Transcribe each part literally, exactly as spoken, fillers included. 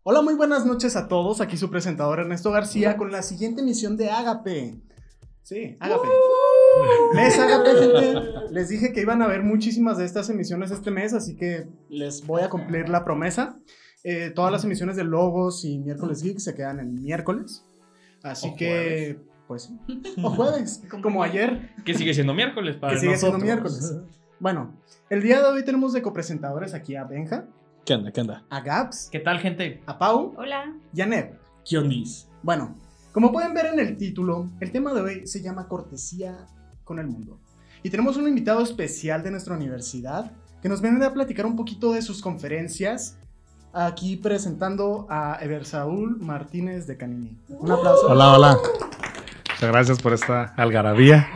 Hola, muy buenas noches a todos. Aquí su presentador Ernesto García con la siguiente emisión de Ágape. Sí, Ágape. Uh, Les Ágape, gente. Les dije que iban a haber muchísimas de estas emisiones este mes, así que les voy a cumplir la promesa. Eh, todas las emisiones de Logos y Miércoles Geek se quedan en miércoles. Así o que, pues, o jueves, como ayer. Que sigue siendo miércoles para Que sigue nosotros. siendo miércoles. Bueno, el día de hoy tenemos de copresentadores aquí a Benja. ¿Qué onda? ¿Qué onda? A Gabs. ¿Qué tal, gente? A Pau. Hola. Y a Ned. ¿Qué ondis? Bueno, como pueden ver en el título, el tema de hoy se llama Cortesía con el Mundo. Y tenemos un invitado especial de nuestra universidad que nos viene a platicar un poquito de sus conferencias. Aquí presentando a Eversaúl Martínez de Canini. Un aplauso. Hola, hola. Muchas gracias por esta algarabía.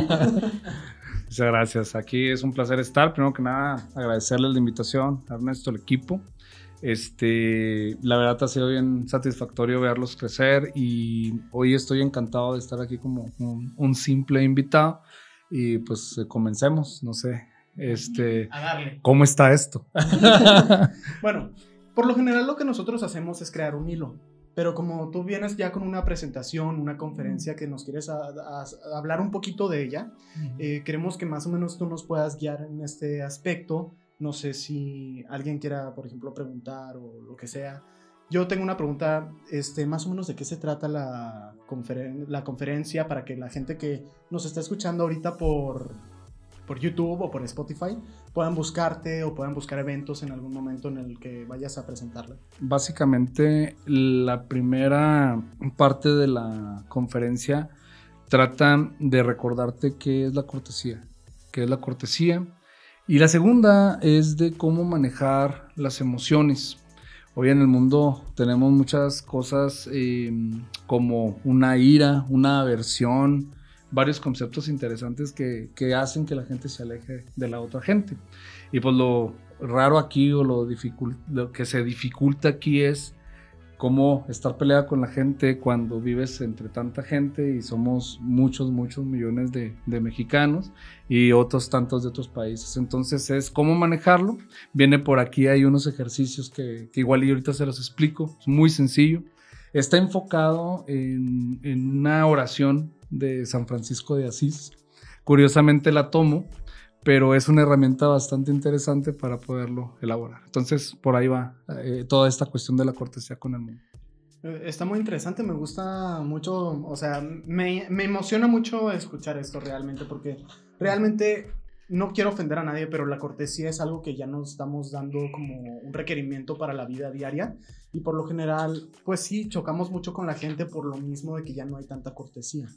Muchas gracias. Aquí es un placer estar. Primero que nada, agradecerles la invitación a Ernesto, el equipo. Este, la verdad ha sido bien satisfactorio verlos crecer y hoy estoy encantado de estar aquí como un, un simple invitado. Y pues eh, comencemos, no sé, este, a darle. ¿Cómo está esto? Bueno, por lo general lo que nosotros hacemos es crear un hilo. Pero como tú vienes ya con una presentación, una conferencia que nos quieres a, a, a hablar un poquito de ella, uh-huh. eh, queremos que más o menos tú nos puedas guiar en este aspecto. No sé si alguien quiera, por ejemplo, preguntar o lo que sea. Yo tengo una pregunta, este, más o menos de qué se trata la, conferen- la conferencia para que la gente que nos está escuchando ahorita por, por YouTube o por Spotify puedan buscarte o puedan buscar eventos en algún momento en el que vayas a presentarla. Básicamente, la primera parte de la conferencia trata de recordarte qué es la cortesía, qué es la cortesía, y la segunda es de cómo manejar las emociones. Hoy en el mundo tenemos muchas cosas eh, como una ira, una aversión, varios conceptos interesantes que, que hacen que la gente se aleje de la otra gente. Y pues lo raro aquí o lo, dificult, lo que se dificulta aquí es cómo estar peleada con la gente cuando vives entre tanta gente y somos muchos, muchos millones de, de mexicanos y otros tantos de otros países. Entonces es cómo manejarlo. Viene por aquí, hay unos ejercicios que, que igual y ahorita se los explico. Es muy sencillo. Está enfocado en, en una oración de San Francisco de Asís. Curiosamente la tomo, pero es una herramienta bastante interesante para poderlo elaborar. Entonces, por ahí va eh, toda esta cuestión de la cortesía con el mundo. Está muy interesante, me gusta mucho, o sea, me, me emociona mucho escuchar esto realmente, porque realmente no quiero ofender a nadie, pero la cortesía es algo que ya nos estamos dando como un requerimiento para la vida diaria, y por lo general, pues sí, chocamos mucho con la gente por lo mismo de que ya no hay tanta cortesía.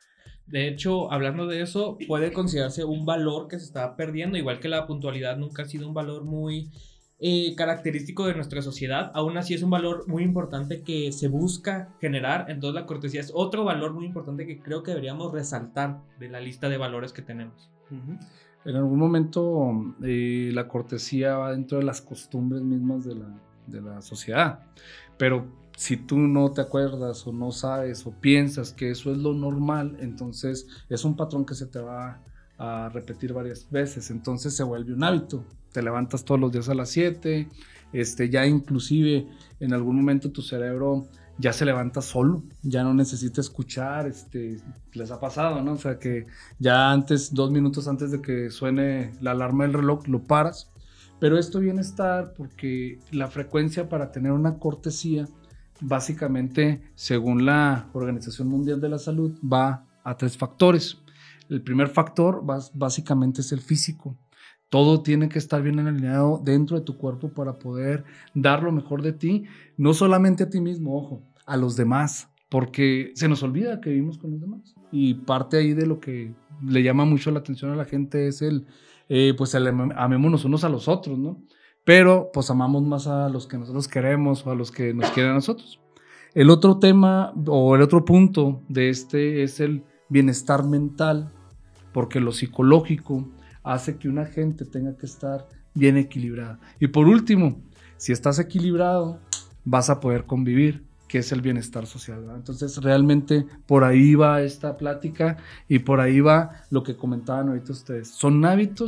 De hecho, hablando de eso, puede considerarse un valor que se está perdiendo, igual que la puntualidad nunca ha sido un valor muy eh, característico de nuestra sociedad. Aún así es un valor muy importante que se busca generar, entonces la cortesía es otro valor muy importante que creo que deberíamos resaltar de la lista de valores que tenemos. Uh-huh. En algún momento eh, la cortesía va dentro de las costumbres mismas de la, de la sociedad, pero si tú no te acuerdas o no sabes o piensas que eso es lo normal, entonces es un patrón que se te va a repetir varias veces, entonces se vuelve un hábito. Te levantas todos los días a las siete, este, ya inclusive en algún momento tu cerebro ya se levanta solo, ya no necesita escuchar, este, les ha pasado, ¿no? O sea que ya antes, dos minutos antes de que suene la alarma del reloj, lo paras, pero esto viene a estar porque la frecuencia para tener una cortesía básicamente, según la Organización Mundial de la Salud, va a tres factores. El primer factor básicamente es el físico. Todo tiene que estar bien alineado dentro de tu cuerpo para poder dar lo mejor de ti, no solamente a ti mismo, ojo, a los demás, porque se nos olvida que vivimos con los demás. Y parte ahí de lo que le llama mucho la atención a la gente es el, eh, pues el amémonos unos a los otros, ¿no? Pero pues amamos más a los que nosotros queremos o a los que nos quieren a nosotros. El otro tema o el otro punto de este es el bienestar mental, porque lo psicológico hace que una gente tenga que estar bien equilibrada. Y por último, si estás equilibrado, vas a poder convivir, que es el bienestar social, ¿verdad? Entonces realmente por ahí va esta plática y por ahí va lo que comentaban ahorita ustedes. Son hábitos que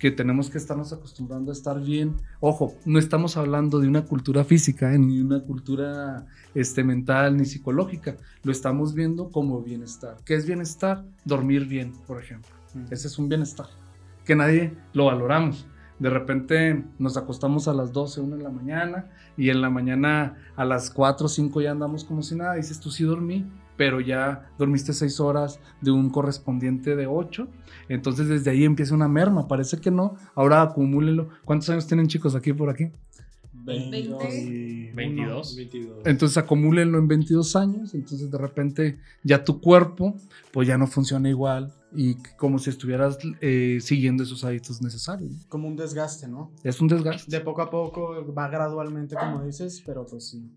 que tenemos que estarnos acostumbrando a estar bien. Ojo, no estamos hablando de una cultura física, ¿eh? Ni una cultura este, mental, ni psicológica. Lo estamos viendo como bienestar. ¿Qué es bienestar? Dormir bien, por ejemplo. Mm. Ese es un bienestar que nadie lo valoramos. De repente nos acostamos a las doce, una de la mañana, y en la mañana a las cuatro o cinco ya andamos como si nada. Dices, tú sí dormí, pero ya dormiste seis horas de un correspondiente de ocho. Entonces desde ahí empieza una merma. Parece que no. Ahora acumúlenlo. ¿Cuántos años tienen, chicos, aquí por aquí? veintidós. veintidós. veintidós. Entonces acumúlenlo en veintidós años. Entonces de repente ya tu cuerpo pues ya no funciona igual, y como si estuvieras eh, siguiendo esos hábitos necesarios. Como un desgaste, ¿no? Es un desgaste. De poco a poco, va gradualmente, como dices, pero pues sí.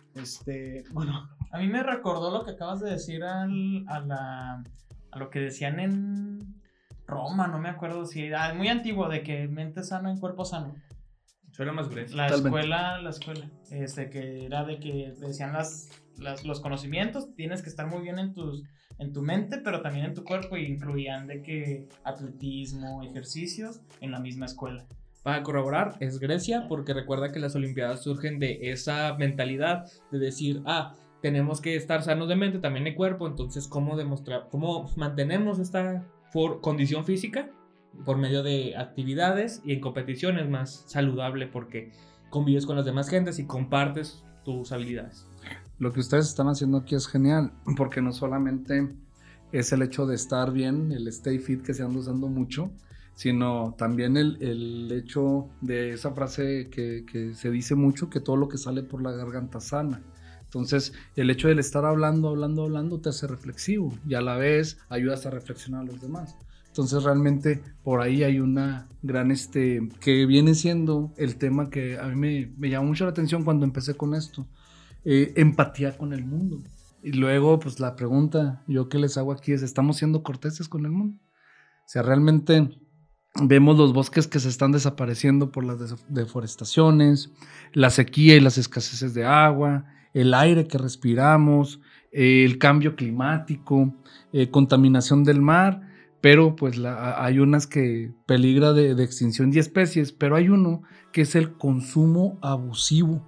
Este, bueno. A mí me recordó lo que acabas de decir al, a, la, a lo que decían en Roma, no me acuerdo si era muy antiguo, de que mente sana en cuerpo sano. Suena más grueso. La Totalmente. escuela, la escuela, este, que era de que decían las, las, los conocimientos, tienes que estar muy bien en, tus, en tu mente, pero también en tu cuerpo, y incluían de que atletismo, ejercicios en la misma escuela. Para corroborar, es Grecia, porque recuerda que las Olimpiadas surgen de esa mentalidad de decir, ah, tenemos que estar sanos de mente, también de cuerpo. Entonces, ¿cómo demostrar, cómo mantenemos esta for- condición física? Por medio de actividades, y en competición es más saludable porque convives con las demás gentes y compartes tus habilidades. Lo que ustedes están haciendo aquí es genial, porque no solamente es el hecho de estar bien, el stay fit que se anda usando mucho, sino también el, el hecho de esa frase que, que se dice mucho, que todo lo que sale por la garganta sana. Entonces, el hecho de estar hablando, hablando, hablando te hace reflexivo, y a la vez ayudas a reflexionar a los demás. Entonces, realmente por ahí hay una gran, este, que viene siendo el tema que a mí me, me llamó mucho la atención cuando empecé con esto, eh, empatía con el mundo. Y luego, pues la pregunta yo que les hago aquí es, ¿estamos siendo corteses con el mundo? O sea, realmente vemos los bosques que se están desapareciendo por las des- deforestaciones, la sequía y las escaseces de agua, el aire que respiramos, eh, el cambio climático, eh, contaminación del mar. Pero pues la, hay unas que peligra de, de extinción de especies, pero hay uno que es el consumo abusivo.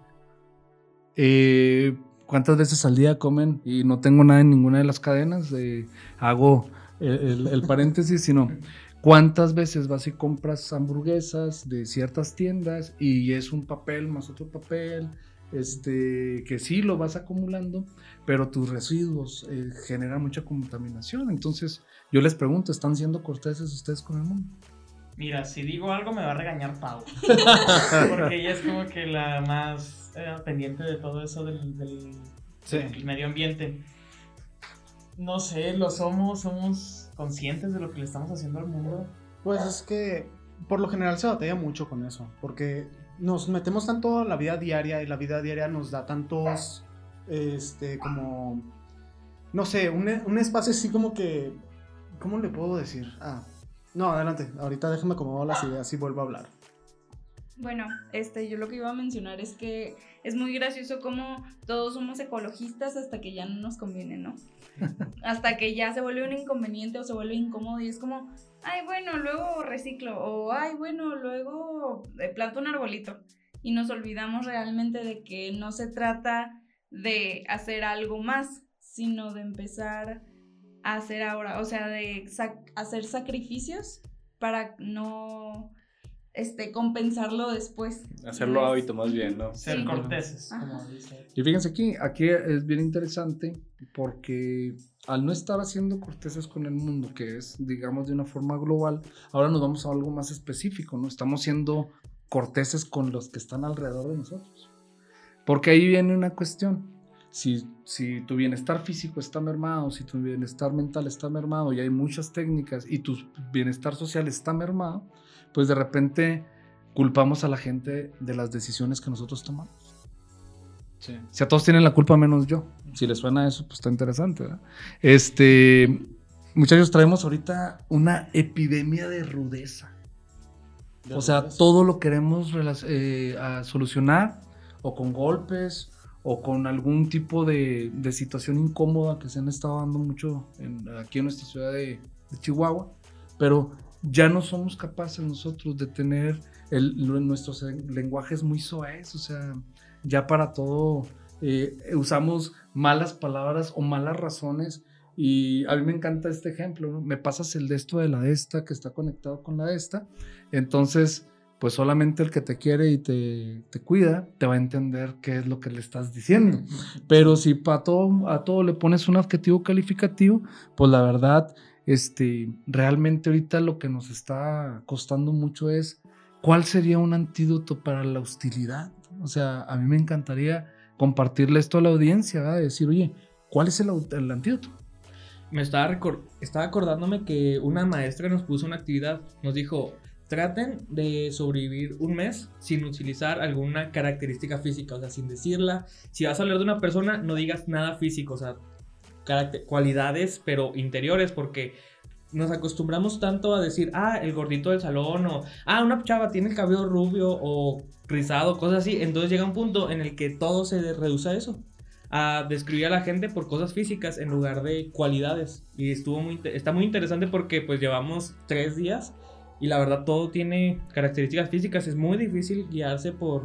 Eh, ¿Cuántas veces al día comen? Y no tengo nada en ninguna de las cadenas, eh, hago el, el, el paréntesis, sino ¿cuántas veces vas y compras hamburguesas de ciertas tiendas y es un papel más otro papel? Este, que sí lo vas acumulando, pero tus residuos eh, generan mucha contaminación. Entonces yo les pregunto, ¿están siendo corteses ustedes con el mundo? Mira, si digo algo me va a regañar Pau, porque ella es como que la más eh, pendiente de todo eso del, del, Sí. del medio ambiente. No sé, lo somos, somos conscientes de lo que le estamos haciendo al mundo. Pues es que por lo general se batalla mucho con eso, porque nos metemos tanto en la vida diaria, y la vida diaria nos da tantos, este, como, no sé, un, un espacio así como que, ¿cómo le puedo decir? Ah, no, adelante, ahorita déjame acomodar las ideas y vuelvo a hablar. Bueno, este, yo lo que iba a mencionar es que es muy gracioso cómo todos somos ecologistas hasta que ya no nos conviene, ¿no? Hasta que ya se vuelve un inconveniente o se vuelve incómodo, y es como, ay, bueno, luego reciclo, o ay, bueno, luego planto un arbolito. Y nos olvidamos realmente de que no se trata de hacer algo más, sino de empezar a hacer ahora, o sea, de sac- hacer sacrificios para no este, compensarlo después. Hacerlo No es- hábito más bien, ¿no? Ser Sí. corteses, Ajá. como dice. Y fíjense aquí, aquí es bien interesante porque al no estar haciendo corteses con el mundo, que es, digamos, de una forma global, ahora nos vamos a algo más específico, ¿no? Estamos siendo corteses con los que están alrededor de nosotros. Porque ahí viene una cuestión. Si, si tu bienestar físico está mermado, si tu bienestar mental está mermado, y hay muchas técnicas, y tu bienestar social está mermado, pues de repente culpamos a la gente de las decisiones que nosotros tomamos. Sí. O sea, todos tienen la culpa menos yo. Si les suena eso, pues está interesante, ¿verdad? Este, muchachos, traemos ahorita una epidemia de rudeza. De O sea, rudeza. todo lo queremos relac- eh, a solucionar o con golpes o con algún tipo de, de situación incómoda que se han estado dando mucho en- aquí en nuestra ciudad de, de Chihuahua. Pero ya no somos capaces nosotros de tener el, nuestros lenguajes muy soez, o sea, ya para todo eh, usamos malas palabras o malas razones. Y a mí me encanta este ejemplo, ¿no? Me pasas el de esto de la de esta que está conectado con la de esta, entonces pues solamente el que te quiere y te, te cuida te va a entender qué es lo que le estás diciendo. Pero si para todo, a todo le pones un adjetivo calificativo, pues la verdad, este, realmente ahorita lo que nos está costando mucho es ¿cuál sería un antídoto para la hostilidad? O sea, a mí me encantaría compartirle esto a la audiencia, ¿verdad? De decir, oye, ¿cuál es el, el antídoto? Me estaba, recor- estaba acordándome que una maestra nos puso una actividad, nos dijo, traten de sobrevivir un mes sin utilizar alguna característica física, o sea, sin decirla. Si vas a hablar de una persona, no digas nada físico, o sea, caract- cualidades, pero interiores, porque nos acostumbramos tanto a decir, ah, el gordito del salón, o ah, una chava tiene el cabello rubio o rizado, cosas así. Entonces llega un punto en el que todo se reduce a eso, a describir a la gente por cosas físicas en lugar de cualidades. Y estuvo muy, está muy interesante porque pues llevamos tres días y la verdad todo tiene características físicas. Es muy difícil guiarse por,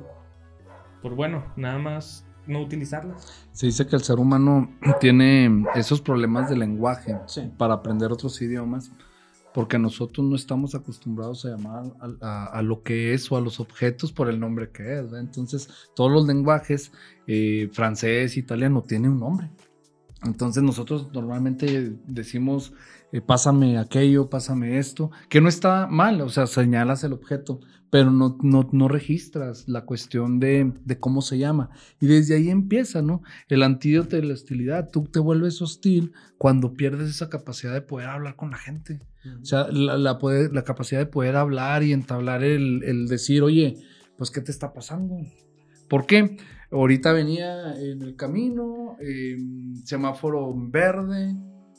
por bueno, nada más no utilizarlas. Se dice que el ser humano tiene esos problemas de lenguaje Sí. para aprender otros idiomas, porque nosotros no estamos acostumbrados a llamar a, a, a lo que es o a los objetos por el nombre que es, ¿verdad? Entonces todos los lenguajes, eh, francés, italiano, tienen un nombre. Entonces nosotros normalmente decimos eh, pásame aquello, pásame esto, que no está mal, o sea, señalas el objeto, pero no, no, no registras la cuestión de, de cómo se llama. Y desde ahí empieza, ¿no? El antídoto de la hostilidad. Tú te vuelves hostil cuando pierdes esa capacidad de poder hablar con la gente. O sea, la, la, poder, la capacidad de poder hablar y entablar el, el decir, oye, pues, ¿qué te está pasando? ¿Por qué? Ahorita venía en el camino, eh, semáforo verde,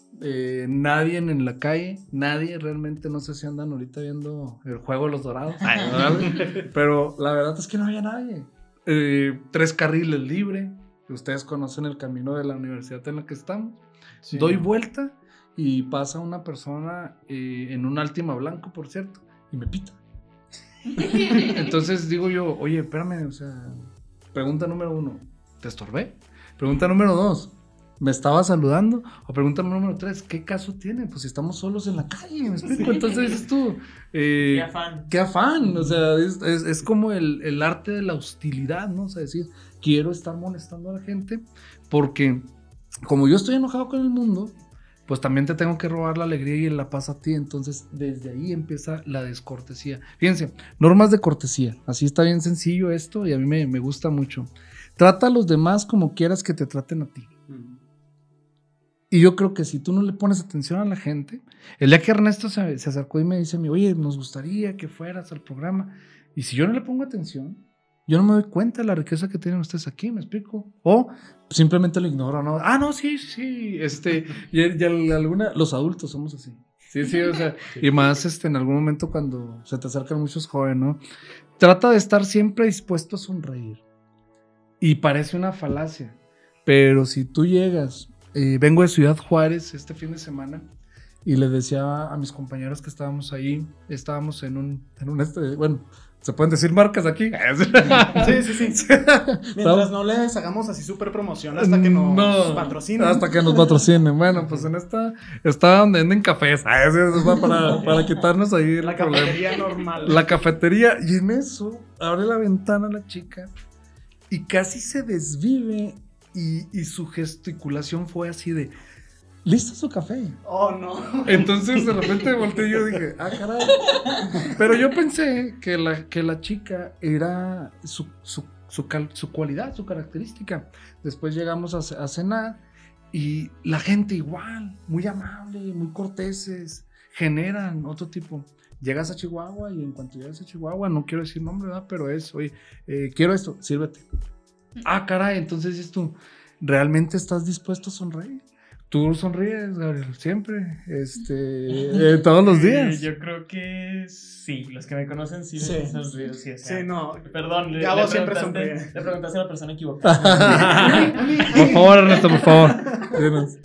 eh, nadie en la calle, nadie, realmente no sé si andan ahorita viendo el juego de los dorados, pero la verdad es que no había nadie. Eh, tres carriles libres, ustedes conocen el camino de la universidad en la que estamos, sí. Doy vuelta y pasa una persona eh, en un Altima blanco, por cierto, y me pita. Entonces digo yo, oye, espérame, o sea, pregunta número uno, ¿te estorbé? Pregunta número dos, ¿me estaba saludando? O pregunta número tres, ¿qué caso tiene? Pues si estamos solos en la calle, ¿me explico? Entonces dices tú, eh, qué afán. Qué afán, o sea, es, es, es como el, el arte de la hostilidad, ¿no? O sea, decir, quiero estar molestando a la gente porque como yo estoy enojado con el mundo, pues también te tengo que robar la alegría y la paz a ti. Entonces desde ahí empieza la descortesía. Fíjense, normas de cortesía, así está bien sencillo esto y a mí me, me gusta mucho. Trata a los demás como quieras que te traten a ti. Mm. Y yo creo que si tú no le pones atención a la gente, el día que Ernesto se, se acercó y me dice, oye, nos gustaría que fueras al programa, y si yo no le pongo atención, yo no me doy cuenta de la riqueza que tienen ustedes aquí, ¿me explico? O simplemente lo ignoro, ¿no? Ah, no, sí, sí, este, y, y alguna, los adultos somos así. Sí, sí, o sea, y más este, en algún momento cuando se te acercan muchos jóvenes, ¿no? Trata de estar siempre dispuesto a sonreír. Y parece una falacia, pero si tú llegas, eh, vengo de Ciudad Juárez este fin de semana, y les decía a mis compañeros que estábamos ahí, estábamos en un, en un este, bueno, ¿se pueden decir marcas aquí? Sí, sí, sí. Mientras no les hagamos así súper promoción hasta que nos no, patrocinen. Hasta que nos patrocinen. Bueno, pues en esta está donde venden cafés. Para, para quitarnos ahí la cafetería normal. La cafetería. Y en eso abre la ventana la chica y casi se desvive y, y su gesticulación fue así de... ¿Listo su café? Oh, no. Entonces de repente volteé y yo dije, ah, caray. Pero yo pensé que la, que la chica era su, su, su, cal, su cualidad, su característica. Después llegamos a, a cenar y la gente igual, muy amable, muy corteses, generan otro tipo. Llegas a Chihuahua y en cuanto llegas a Chihuahua, no quiero decir nombre, ¿verdad? Pero es, oye, eh, quiero esto, sírvete. Ah, caray, entonces dices tú, ¿realmente estás dispuesto a sonreír? Tú sonríes, Gabriel, siempre, este, eh, todos los días. Sí, yo creo que sí, los que me conocen sí, sí. me sonríen. Sí, o sea, sí, no. Perdón, le, Gabo le, siempre preguntaste, sonríe. le preguntaste a la persona equivocada. Por favor, Ernesto, por favor.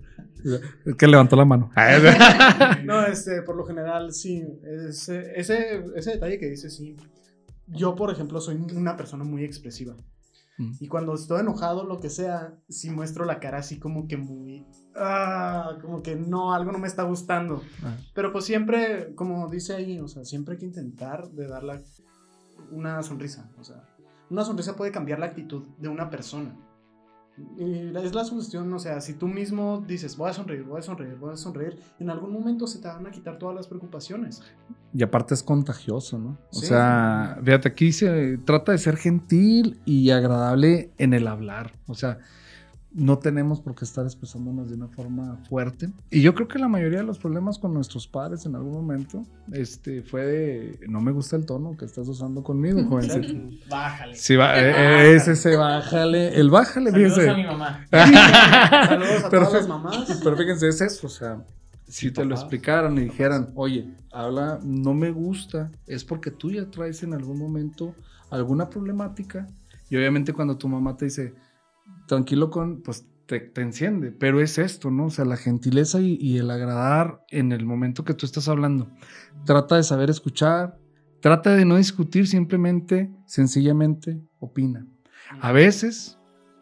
Es que levantó la mano. No, este, por lo general, sí. Ese, ese, ese detalle que dices, sí. Yo, por ejemplo, soy una persona muy expresiva. Mm. Y cuando estoy enojado, lo que sea, sí muestro la cara así como que muy... Ah, como que no, algo no me está gustando. Ah. Pero pues siempre, como dice ahí, o sea, siempre hay que intentar de darle una sonrisa. O sea, una sonrisa puede cambiar la actitud de una persona. Y es la sugestión, o sea, si tú mismo dices, voy a sonreír, voy a sonreír, voy a sonreír, en algún momento se te van a quitar todas las preocupaciones. Y aparte es contagioso, ¿no? O sí. sea, fíjate, aquí se trata de ser gentil y agradable en el hablar. O sea, no tenemos por qué estar expresándonos de una forma fuerte. Y yo creo que la mayoría de los problemas con nuestros padres en algún momento este, fue de, no me gusta el tono que estás usando conmigo, jovencito. Bájale. Sí, va, eh, ese se bájale. El bájale, Saludos fíjense. a mi mamá. Saludos a pero, todas las mamás. Pero fíjense, es eso, o sea, si te lo explicaran y dijeran, oye, habla, no me gusta, es porque tú ya traes en algún momento alguna problemática. Y obviamente cuando tu mamá te dice... tranquilo con, pues te, te enciende, pero es esto, ¿no? O sea, la gentileza y, y el agradar en el momento que tú estás hablando. Trata de saber escuchar, trata de no discutir, simplemente, sencillamente, opina. A veces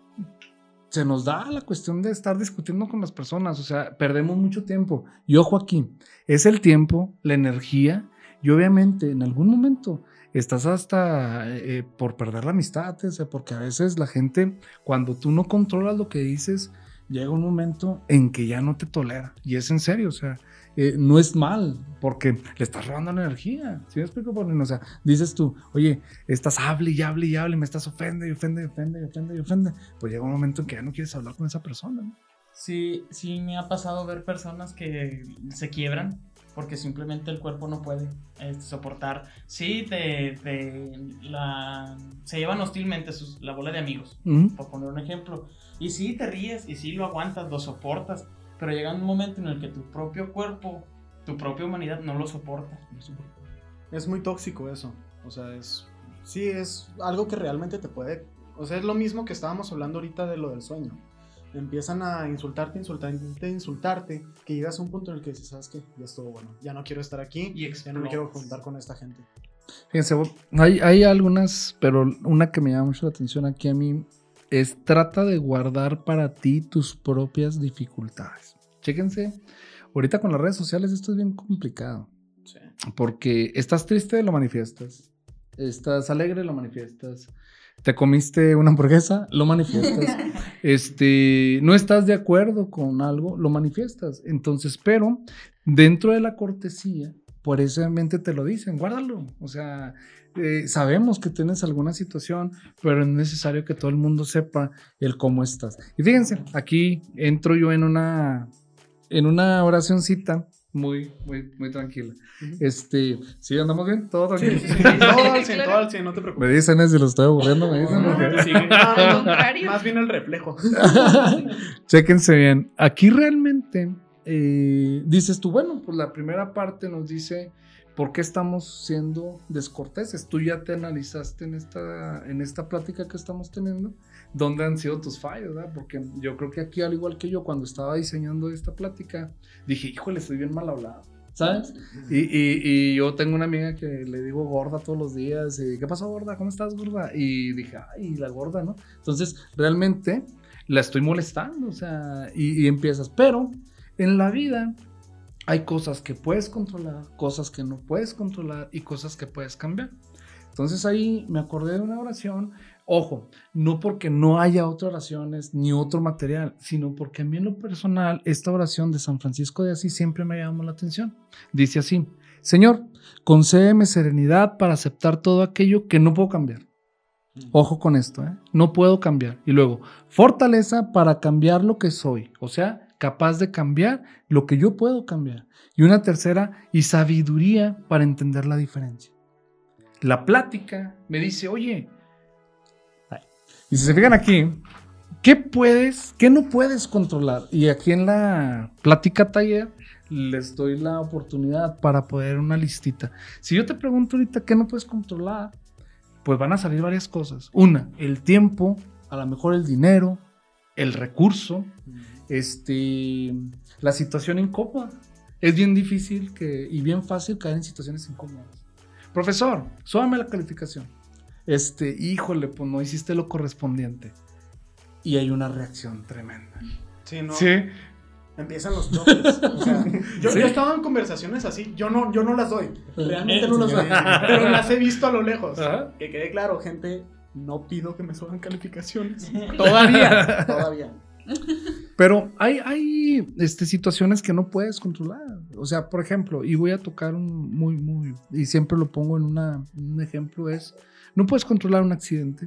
se nos da la cuestión de estar discutiendo con las personas, o sea, perdemos mucho tiempo. Y ojo aquí, es el tiempo, la energía, y obviamente en algún momento... estás hasta eh, por perder la amistad, o sea, porque a veces la gente, cuando tú no controlas lo que dices, llega un momento en que ya no te tolera, y es en serio, o sea, eh, no es mal, porque le estás robando la energía, ¿sí me explico? O sea, dices tú, oye, estás hable y hable y hable, me estás ofende y ofende y ofende y ofende y ofende, pues llega un momento en que ya no quieres hablar con esa persona, ¿no? Sí, sí me ha pasado ver personas que se quiebran porque simplemente el cuerpo no puede eh, soportar. Sí, te, te la, se llevan hostilmente sus, la bola de amigos, uh-huh. por poner un ejemplo. Y sí, te ríes y sí lo aguantas, lo soportas, pero llega un momento en el que tu propio cuerpo, tu propia humanidad no lo soporta. Es muy tóxico eso. O sea, es sí, es algo que realmente te puede... O sea, es lo mismo que estábamos hablando ahorita de lo del sueño. Empiezan a insultarte, insultarte, insultarte, que llegas a un punto en el que dices, ¿sabes qué? Ya estuvo bueno, ya no quiero estar aquí, y ya no me quiero juntar con esta gente. Fíjense, hay, hay algunas, pero una que me llama mucho la atención aquí a mí es trata de guardar para ti tus propias dificultades. Chéquense, ahorita con las redes sociales esto es bien complicado, sí. Porque estás triste, lo manifiestas, estás alegre, lo manifiestas. Te comiste una hamburguesa, lo manifiestas. este, no estás de acuerdo con algo, lo manifiestas. Entonces, pero dentro de la cortesía, precisamente te lo dicen, guárdalo. O sea, eh, sabemos que tienes alguna situación, pero es necesario que todo el mundo sepa el cómo estás. Y fíjense, aquí entro yo en una, en una oracioncita. Muy, muy, muy tranquila. Uh-huh. Este, ¿sí andamos bien? ¿Todo tranquilo? Sí, sí, sí. Todo al cien, todo al cien, no te preocupes. Me dicen es si lo estoy aburriendo, me dicen. No, no, sí. No, no, más bien el reflejo. Chéquense bien. Aquí realmente eh, dices tú, bueno, pues la primera parte nos dice por qué estamos siendo descorteses. Tú ya te analizaste en esta, en esta plática que estamos teniendo. ¿Dónde han sido tus fallos? ¿Verdad? Porque yo creo que aquí, al igual que yo, cuando estaba diseñando esta plática, dije, híjole, estoy bien mal hablado, ¿sabes? Y, y, y yo tengo una amiga que le digo gorda todos los días, y, ¿qué pasó, gorda? ¿Cómo estás, gorda? Y dije, ay, la gorda, ¿no? Entonces, realmente la estoy molestando, o sea, y, y empiezas, pero en la vida hay cosas que puedes controlar, cosas que no puedes controlar y cosas que puedes cambiar. Entonces ahí me acordé de una oración. Ojo, no porque no haya otras oraciones ni otro material, sino porque a mí en lo personal esta oración de San Francisco de Asís siempre me llamó la atención. Dice así: Señor, concédeme serenidad para aceptar todo aquello que no puedo cambiar. Ojo con esto, ¿eh? No puedo cambiar. Y luego, fortaleza para cambiar lo que soy, o sea, capaz de cambiar lo que yo puedo cambiar. Y una tercera, y sabiduría para entender la diferencia. La plática me dice, oye, y si se fijan aquí, ¿qué puedes, qué no puedes controlar? Y aquí en la plática taller les doy la oportunidad para poder una listita. Si yo te pregunto ahorita qué no puedes controlar, pues van a salir varias cosas. Una, el tiempo, a lo mejor el dinero, el recurso, este, la situación incómoda. Es bien difícil que, y bien fácil caer en situaciones incómodas. Profesor, súbame la calificación. Este, híjole, pues no hiciste lo correspondiente. Y hay una reacción tremenda. Sí, ¿no? Sí. Empiezan los choques. O sea, yo, ¿Sí? yo he estado en conversaciones así. Yo no, yo no las doy. Realmente no las doy. Pero las he visto a lo lejos. Ajá. Que quede claro, gente, no pido que me suban calificaciones. Todavía. Todavía. Pero hay, hay este, situaciones que no puedes controlar. O sea, por ejemplo, y voy a tocar un muy, muy, y siempre lo pongo en una, un ejemplo, es, no puedes controlar un accidente.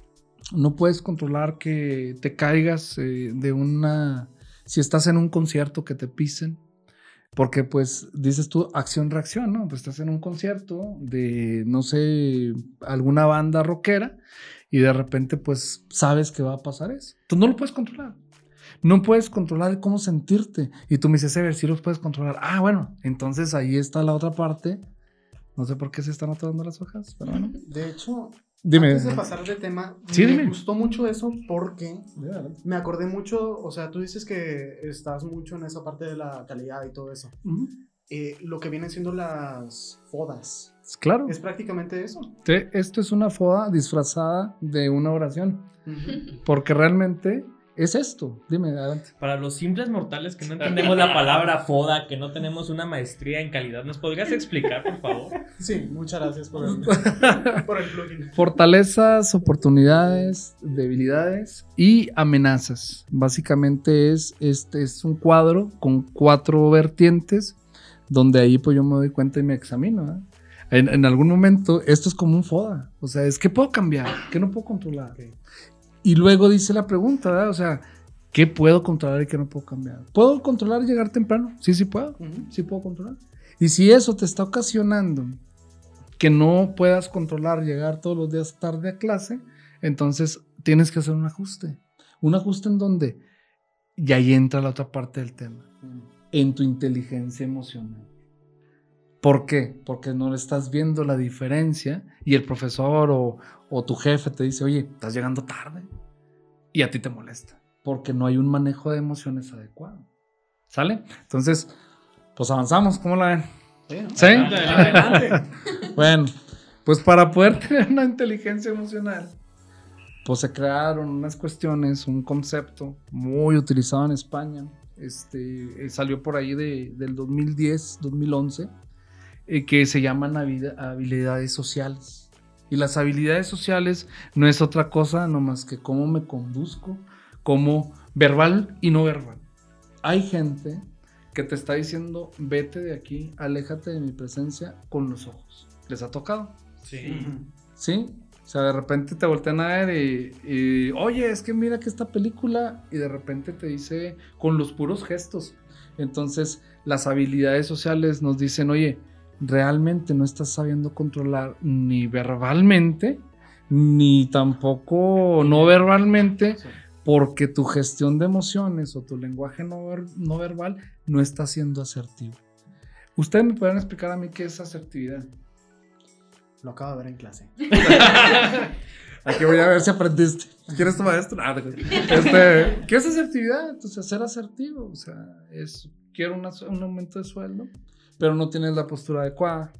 No puedes controlar que te caigas eh, de una, si estás en un concierto que te pisen. Porque pues dices tú, acción-reacción, ¿no? Pues estás en un concierto de, no sé, alguna banda rockera y de repente pues sabes que va a pasar eso. Tú no lo puedes controlar. No puedes controlar cómo sentirte. Y tú me dices, Ever, sí los puedes controlar. Ah, bueno, entonces ahí está la otra parte. No sé por qué se están atorando las hojas, pero bueno. De hecho, Dime. antes de pasar de tema, Sí, me dime. gustó mucho eso porque Yeah. me acordé mucho, o sea, tú dices que estás mucho en esa parte de la calidad y todo eso. Uh-huh. Eh, lo que vienen siendo las fodas. Claro. Es prácticamente eso. Te- Esto es una foda disfrazada de una oración. Ujú. Porque realmente es esto. Dime, adelante. Para los simples mortales que no entendemos la palabra foda, que no tenemos una maestría en calidad, ¿nos podrías explicar, por favor? Sí, muchas gracias por el, por el plugin. Fortalezas, oportunidades, debilidades y amenazas. Básicamente es, este es un cuadro con cuatro vertientes donde ahí pues yo me doy cuenta y me examino. ¿eh? En, en algún momento esto es como un foda. O sea, es que puedo cambiar, que no puedo controlar. Okay. Y luego dice la pregunta, ¿verdad? O sea, ¿qué puedo controlar y qué no puedo cambiar? ¿Puedo controlar llegar temprano? Sí, sí puedo. Ujú. Sí puedo controlar. Y si eso te está ocasionando que no puedas controlar llegar todos los días tarde a clase, entonces tienes que hacer un ajuste. Un ajuste en donde, y ahí entra la otra parte del tema, en tu inteligencia emocional. ¿Por qué? Porque no le estás viendo la diferencia y el profesor o, o tu jefe te dice, oye, estás llegando tarde y a ti te molesta porque no hay un manejo de emociones adecuado. ¿Sale? Entonces, pues avanzamos, ¿cómo la ven? Sí, ¿no? ¿Sí? Adelante. Bueno, pues para poder tener una inteligencia emocional, pues se crearon unas cuestiones, un concepto muy utilizado en España, este, eh, salió por ahí de, del dos mil diez, dos mil once, eh, que se llaman habi- habilidades sociales. Y las habilidades sociales no es otra cosa nomás que cómo me conduzco, cómo verbal y no verbal. Hay gente que te está diciendo, vete de aquí, aléjate de mi presencia con los ojos. ¿Les ha tocado? Sí. Ujú. ¿Sí? O sea, de repente te voltean a ver y, y, oye, es que mira que esta película, y de repente te dice con los puros gestos. Entonces, las habilidades sociales nos dicen, oye, realmente no estás sabiendo controlar ni verbalmente, ni tampoco no verbalmente, Sí. porque tu gestión de emociones o tu lenguaje no, ver, no verbal no está siendo asertivo. ¿Ustedes me pueden explicar a mí qué es asertividad? Lo acabo de ver en clase. Aquí voy a ver si aprendiste. ¿Quieres tomar esto? Nada. Este, ¿qué es asertividad? Entonces, ser asertivo. O sea, es, quiero una, un aumento de sueldo, pero no tienes la postura adecuada.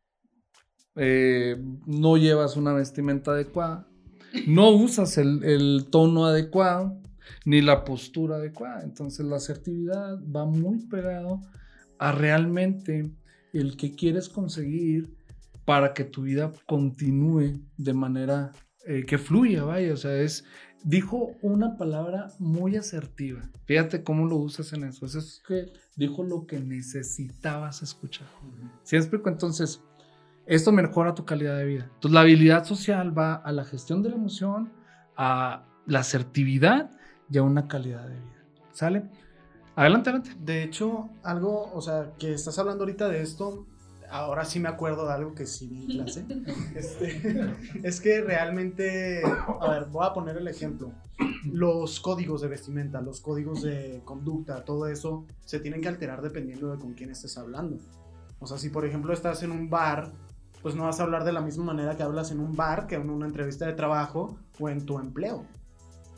Eh, no llevas una vestimenta adecuada. No usas el, el tono adecuado, ni la postura adecuada. Entonces, la asertividad va muy pegado a realmente el que quieres conseguir para que tu vida continúe de manera eh, que fluya, vaya, o sea, es, dijo una palabra muy asertiva, fíjate cómo lo usas en eso, eso es que dijo lo que necesitabas escuchar, ¿sí me explico? Entonces, esto mejora tu calidad de vida, entonces la habilidad social va a la gestión de la emoción, a la asertividad y a una calidad de vida, ¿sale? Adelante, adelante. De hecho, algo, o sea, que estás hablando ahorita de esto, ahora sí me acuerdo de algo que sí vi en clase. Este, es que realmente, a ver, voy a poner el ejemplo. Los códigos de vestimenta, los códigos de conducta, todo eso se tienen que alterar dependiendo de con quién estés hablando. O sea, si por ejemplo estás en un bar, pues no vas a hablar de la misma manera que hablas en un bar que en una entrevista de trabajo o en tu empleo.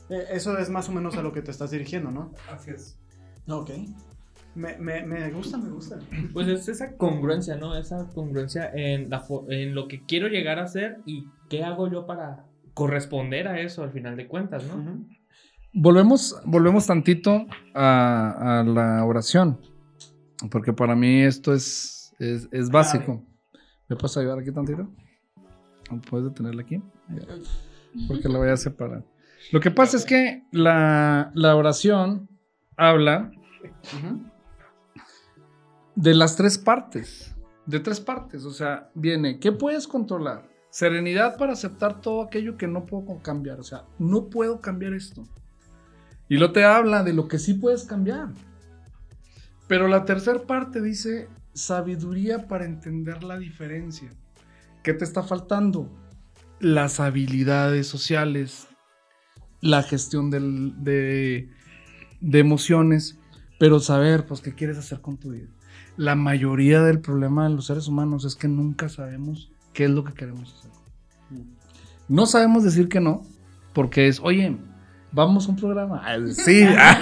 Eh, eso es más o menos a lo que te estás dirigiendo, ¿no? Así es. Ok. Me, me, me gusta, me gusta. Pues es esa congruencia, ¿no? Esa congruencia en, la fo- en lo que quiero llegar a ser y qué hago yo para corresponder a eso al final de cuentas, ¿no? Uh-huh. Volvemos, volvemos tantito a, a la oración, porque para mí esto es, es, es básico. ¿Me puedes ayudar aquí tantito? ¿Puedes detenerla aquí? Porque la voy a separar. Lo que pasa es que la, la oración habla Uh-huh. de las tres partes, de tres partes, o sea, viene, ¿qué puedes controlar? Serenidad para aceptar todo aquello que no puedo cambiar, o sea, no puedo cambiar esto. Y luego te habla de lo que sí puedes cambiar. Pero la tercera parte dice, sabiduría para entender la diferencia. ¿Qué te está faltando? Las habilidades sociales, la gestión del, de, de emociones, pero saber, pues, qué quieres hacer con tu vida. La mayoría del problema de los seres humanos es que nunca sabemos qué es lo que queremos hacer. No sabemos decir que no, porque es, oye, vamos a un programa. Ah, sí.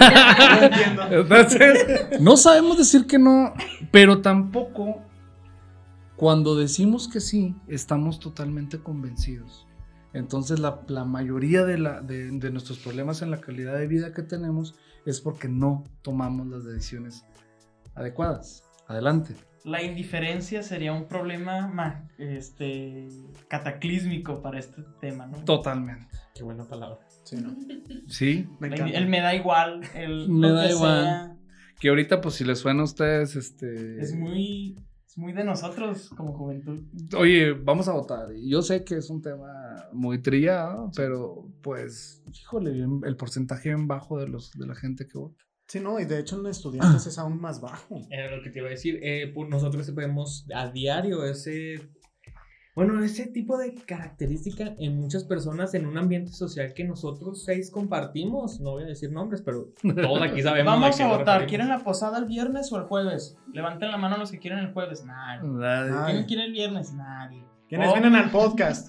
Entonces, no sabemos decir que no, pero tampoco cuando decimos que sí, estamos totalmente convencidos. Entonces, la, la mayoría de, la, de, de nuestros problemas en la calidad de vida que tenemos es porque no tomamos las decisiones adecuadas. Adelante. La indiferencia sería un problema ma, este, cataclísmico para este tema, ¿no? Totalmente. Qué buena palabra. Sí, ¿no? Sí. Me La- encanta. el me da igual, el Me lo da que igual. sea, Que ahorita, pues, si les suena a ustedes, este... es muy, es muy de nosotros como juventud. Oye, vamos a votar. Y yo sé que es un tema muy trillado, pero, pues, híjole, bien, el porcentaje bien bajo de, los, de la gente que vota. Sí, no, y de hecho en estudiantes es aún más bajo. Era lo que te iba a decir. Eh, pues nosotros vemos a diario ese. Bueno, ese tipo de característica en muchas personas en un ambiente social que nosotros seis compartimos. No voy a decir nombres, pero todos aquí sabemos. Vamos qué a nos votar. referimos. ¿Quieren la posada el viernes o el jueves? Levanten la mano los que quieren el jueves. Nadie. ¿Quién Ay. quiere el viernes? Nadie. ¿Quiénes Oh, vienen al podcast?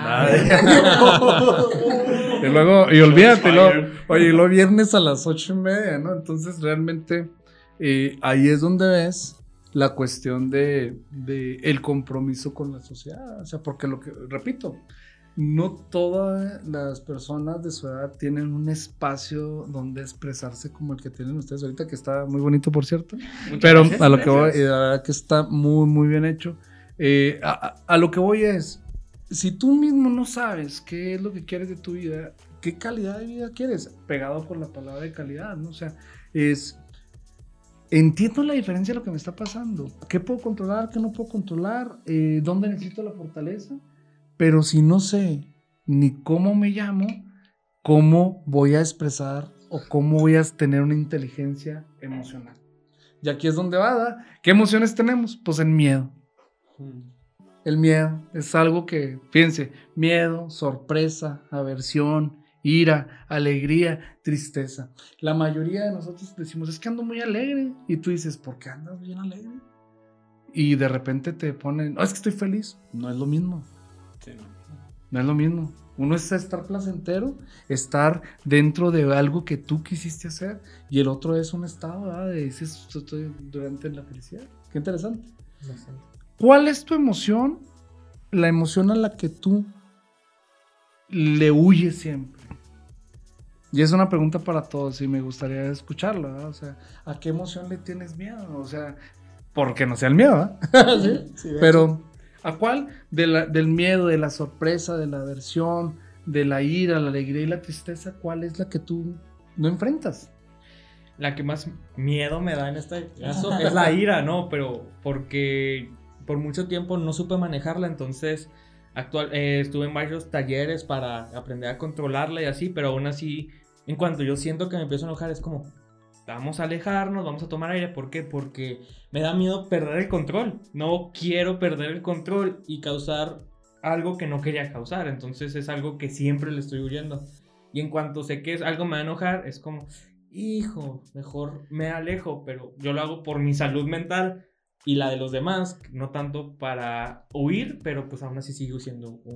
Y luego, y olvídate, luego, oye, y luego viernes a las ocho y media, ¿no? Entonces, realmente, eh, ahí es donde ves la cuestión de, de el compromiso con la sociedad. O sea, porque lo que, repito, no todas las personas de su edad tienen un espacio donde expresarse como el que tienen ustedes ahorita, que está muy bonito, por cierto. Muchas Pero gracias, a lo que voy, gracias. eh, la verdad que está muy, muy bien hecho. Eh, a, a- a lo que voy es, si tú mismo no sabes qué es lo que quieres de tu vida, qué calidad de vida quieres, pegado con la palabra de calidad, ¿no? O sea, es, entiendo la diferencia de lo que me está pasando, qué puedo controlar, qué no puedo controlar, eh, dónde necesito la fortaleza, pero si no sé ni cómo me llamo, cómo voy a expresar o cómo voy a tener una inteligencia emocional. Y aquí es donde va, ¿da? ¿Qué emociones tenemos? Pues el miedo. El miedo es algo que, fíjense, miedo, sorpresa, aversión, ira, alegría, tristeza. La mayoría de nosotros decimos, es que ando muy alegre. Y tú dices, ¿por qué andas bien alegre? Y de repente te ponen, no, es que estoy feliz. No es lo mismo. Sí, no. No es lo mismo. Uno es estar placentero, estar dentro de algo que tú quisiste hacer, y el otro es un estado, ¿verdad? De dices, estoy durante la felicidad. Qué interesante. ¿Cuál es tu emoción? La emoción a la que tú le huyes siempre. Y es una pregunta para todos y me gustaría escucharla, ¿verdad? O sea, ¿a qué emoción le tienes miedo? O sea, porque no sea el miedo, ¿verdad? ¿Sí? Sí, de Pero, ¿a cuál? De la- del miedo, de la sorpresa, de la aversión, de la ira, la alegría y la tristeza, ¿cuál es la que tú no enfrentas? La que más miedo me da en este caso es la ira, ¿no? Pero porque por mucho tiempo no supe manejarla, entonces actual, eh, estuve en varios talleres para aprender a controlarla y así, pero aún así, en cuanto yo siento que me empiezo a enojar, es como, vamos a alejarnos, vamos a tomar aire. ¿Por qué? Porque me da miedo perder el control. No quiero perder el control y causar algo que no quería causar, entonces es algo que siempre le estoy huyendo. Y en cuanto sé que es algo me va a enojar, es como, hijo, mejor me alejo, pero yo lo hago por mi salud mental y la de los demás, no tanto para huir, pero pues aún así sigo siendo un,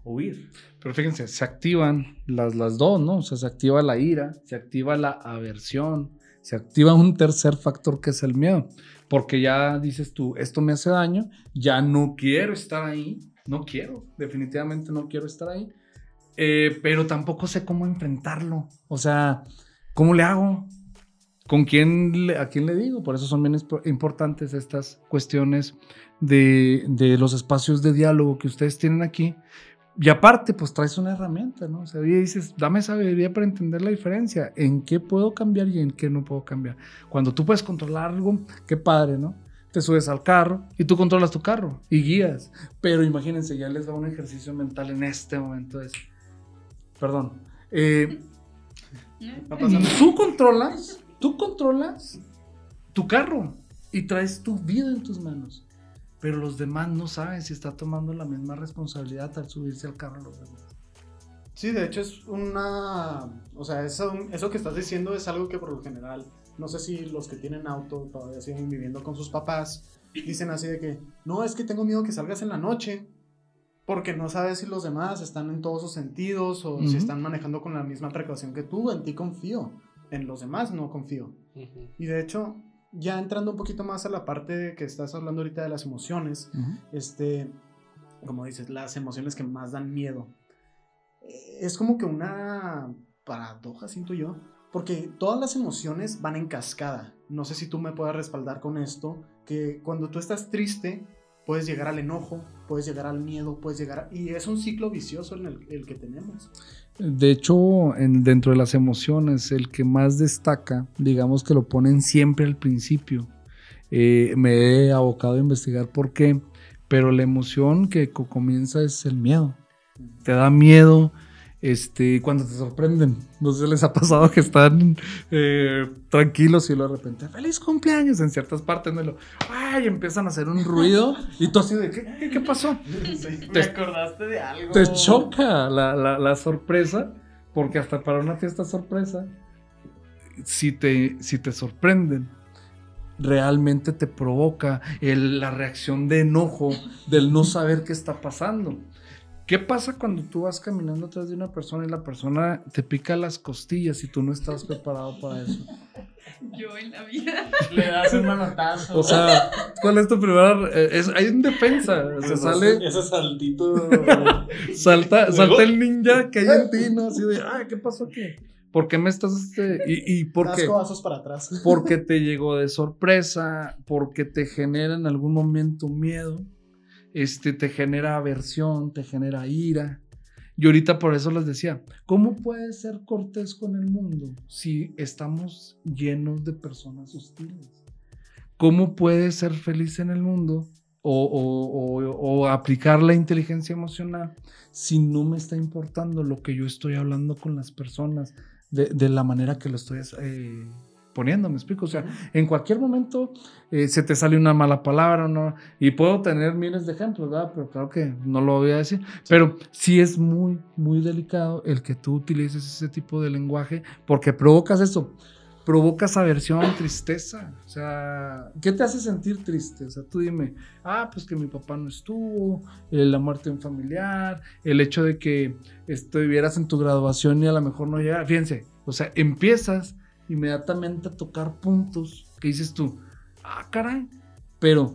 o huir. Pero fíjense, se activan las, las dos, ¿no? O sea, se activa la ira, se activa la aversión, se activa un tercer factor que es el miedo. Porque ya dices tú, esto me hace daño, ya no quiero estar ahí, no quiero, definitivamente no quiero estar ahí. Eh, pero tampoco sé cómo enfrentarlo. O sea, ¿cómo le hago? ¿Con quién le, a quién le digo? Por eso son bien importantes estas cuestiones de, de los espacios de diálogo que ustedes tienen aquí. Y aparte, pues traes una herramienta, ¿no? O sea, y dices, dame sabiduría para entender la diferencia. ¿En qué puedo cambiar y en qué no puedo cambiar? Cuando tú puedes controlar algo, qué padre, ¿no? Te subes al carro y tú controlas tu carro y guías. Pero imagínense, ya les da un ejercicio mental en este momento. Es, perdón. Eh, No pasa nada. tú controlas, tú controlas tu carro y traes tu vida en tus manos. Pero los demás no saben si está tomando la misma responsabilidad al subirse al carro de los demás. Sí, de hecho es una... O sea, eso, eso que estás diciendo es algo que por lo general, no sé si los que tienen auto todavía siguen viviendo con sus papás, dicen así de que, no, es que tengo miedo que salgas en la noche, porque no sabes si los demás están en todos sus sentidos o uh-huh. si están manejando con la misma precaución que tú. En ti confío, en los demás no confío. Uh-huh. Y de hecho... Ya entrando un poquito más a la parte que estás hablando ahorita de las emociones, uh-huh. este, como dices, las emociones que más dan miedo. Es como que una paradoja, siento yo, porque todas las emociones van en cascada. No sé si tú me puedes respaldar con esto, que cuando tú estás triste, puedes llegar al enojo, puedes llegar al miedo, puedes llegar a... Y es un ciclo vicioso en el, el que tenemos. De hecho, en, dentro de las emociones, el que más destaca, digamos que lo ponen siempre al principio. Eh, me he abocado a investigar por qué, pero la emoción que comienza es el miedo. Te da miedo este, cuando te sorprenden. No sé si les ha pasado que están eh, tranquilos y luego de repente, ¡feliz cumpleaños! En ciertas partes, ¿no? ¡Ay! Empiezan a hacer un ruido y tú así de, ¿qué, qué, qué pasó? Sí, te, me acordaste de algo. Te choca la, la, la sorpresa, porque hasta para una fiesta sorpresa, si te, si te sorprenden, realmente te provoca el, la reacción de enojo del no saber qué está pasando. ¿Qué pasa cuando tú vas caminando atrás de una persona y la persona te pica las costillas y tú no estás preparado para eso? Yo en la vida. Le das un manotazo. O sea, ¿cuál es tu primera? Es, hay un defensa. O sea, sale. Ese saltito. salta, salta el ninja que hay en ti, ¿no? Así de, ay, ¿qué pasó aquí? ¿Por qué me estás? Este? ¿Y, y por qué? Codazos para atrás. Porque te llegó de sorpresa, porque te genera en algún momento miedo. Este, te genera aversión, te genera ira. Y ahorita por eso les decía, ¿cómo puedes ser cortés con el mundo si estamos llenos de personas hostiles? ¿Cómo puedes ser feliz en el mundo o, o, o, o aplicar la inteligencia emocional si no me está importando lo que yo estoy hablando con las personas de, de la manera que lo estoy eh, poniendo? ¿Me explico? O sea, en cualquier momento eh, se te sale una mala palabra, ¿no? Y puedo tener miles de ejemplos, ¿verdad? Pero claro que no lo voy a decir. Sí. Pero sí es muy, muy delicado el que tú utilices ese tipo de lenguaje, porque provocas eso, provocas aversión, tristeza. O sea, ¿qué te hace sentir triste? O sea, tú dime, ah, pues que mi papá no estuvo, eh, la muerte de un familiar, el hecho de que estuvieras en tu graduación y a lo mejor no llegara. Fíjense, o sea, empiezas inmediatamente a tocar puntos que dices tú, ah, caray, pero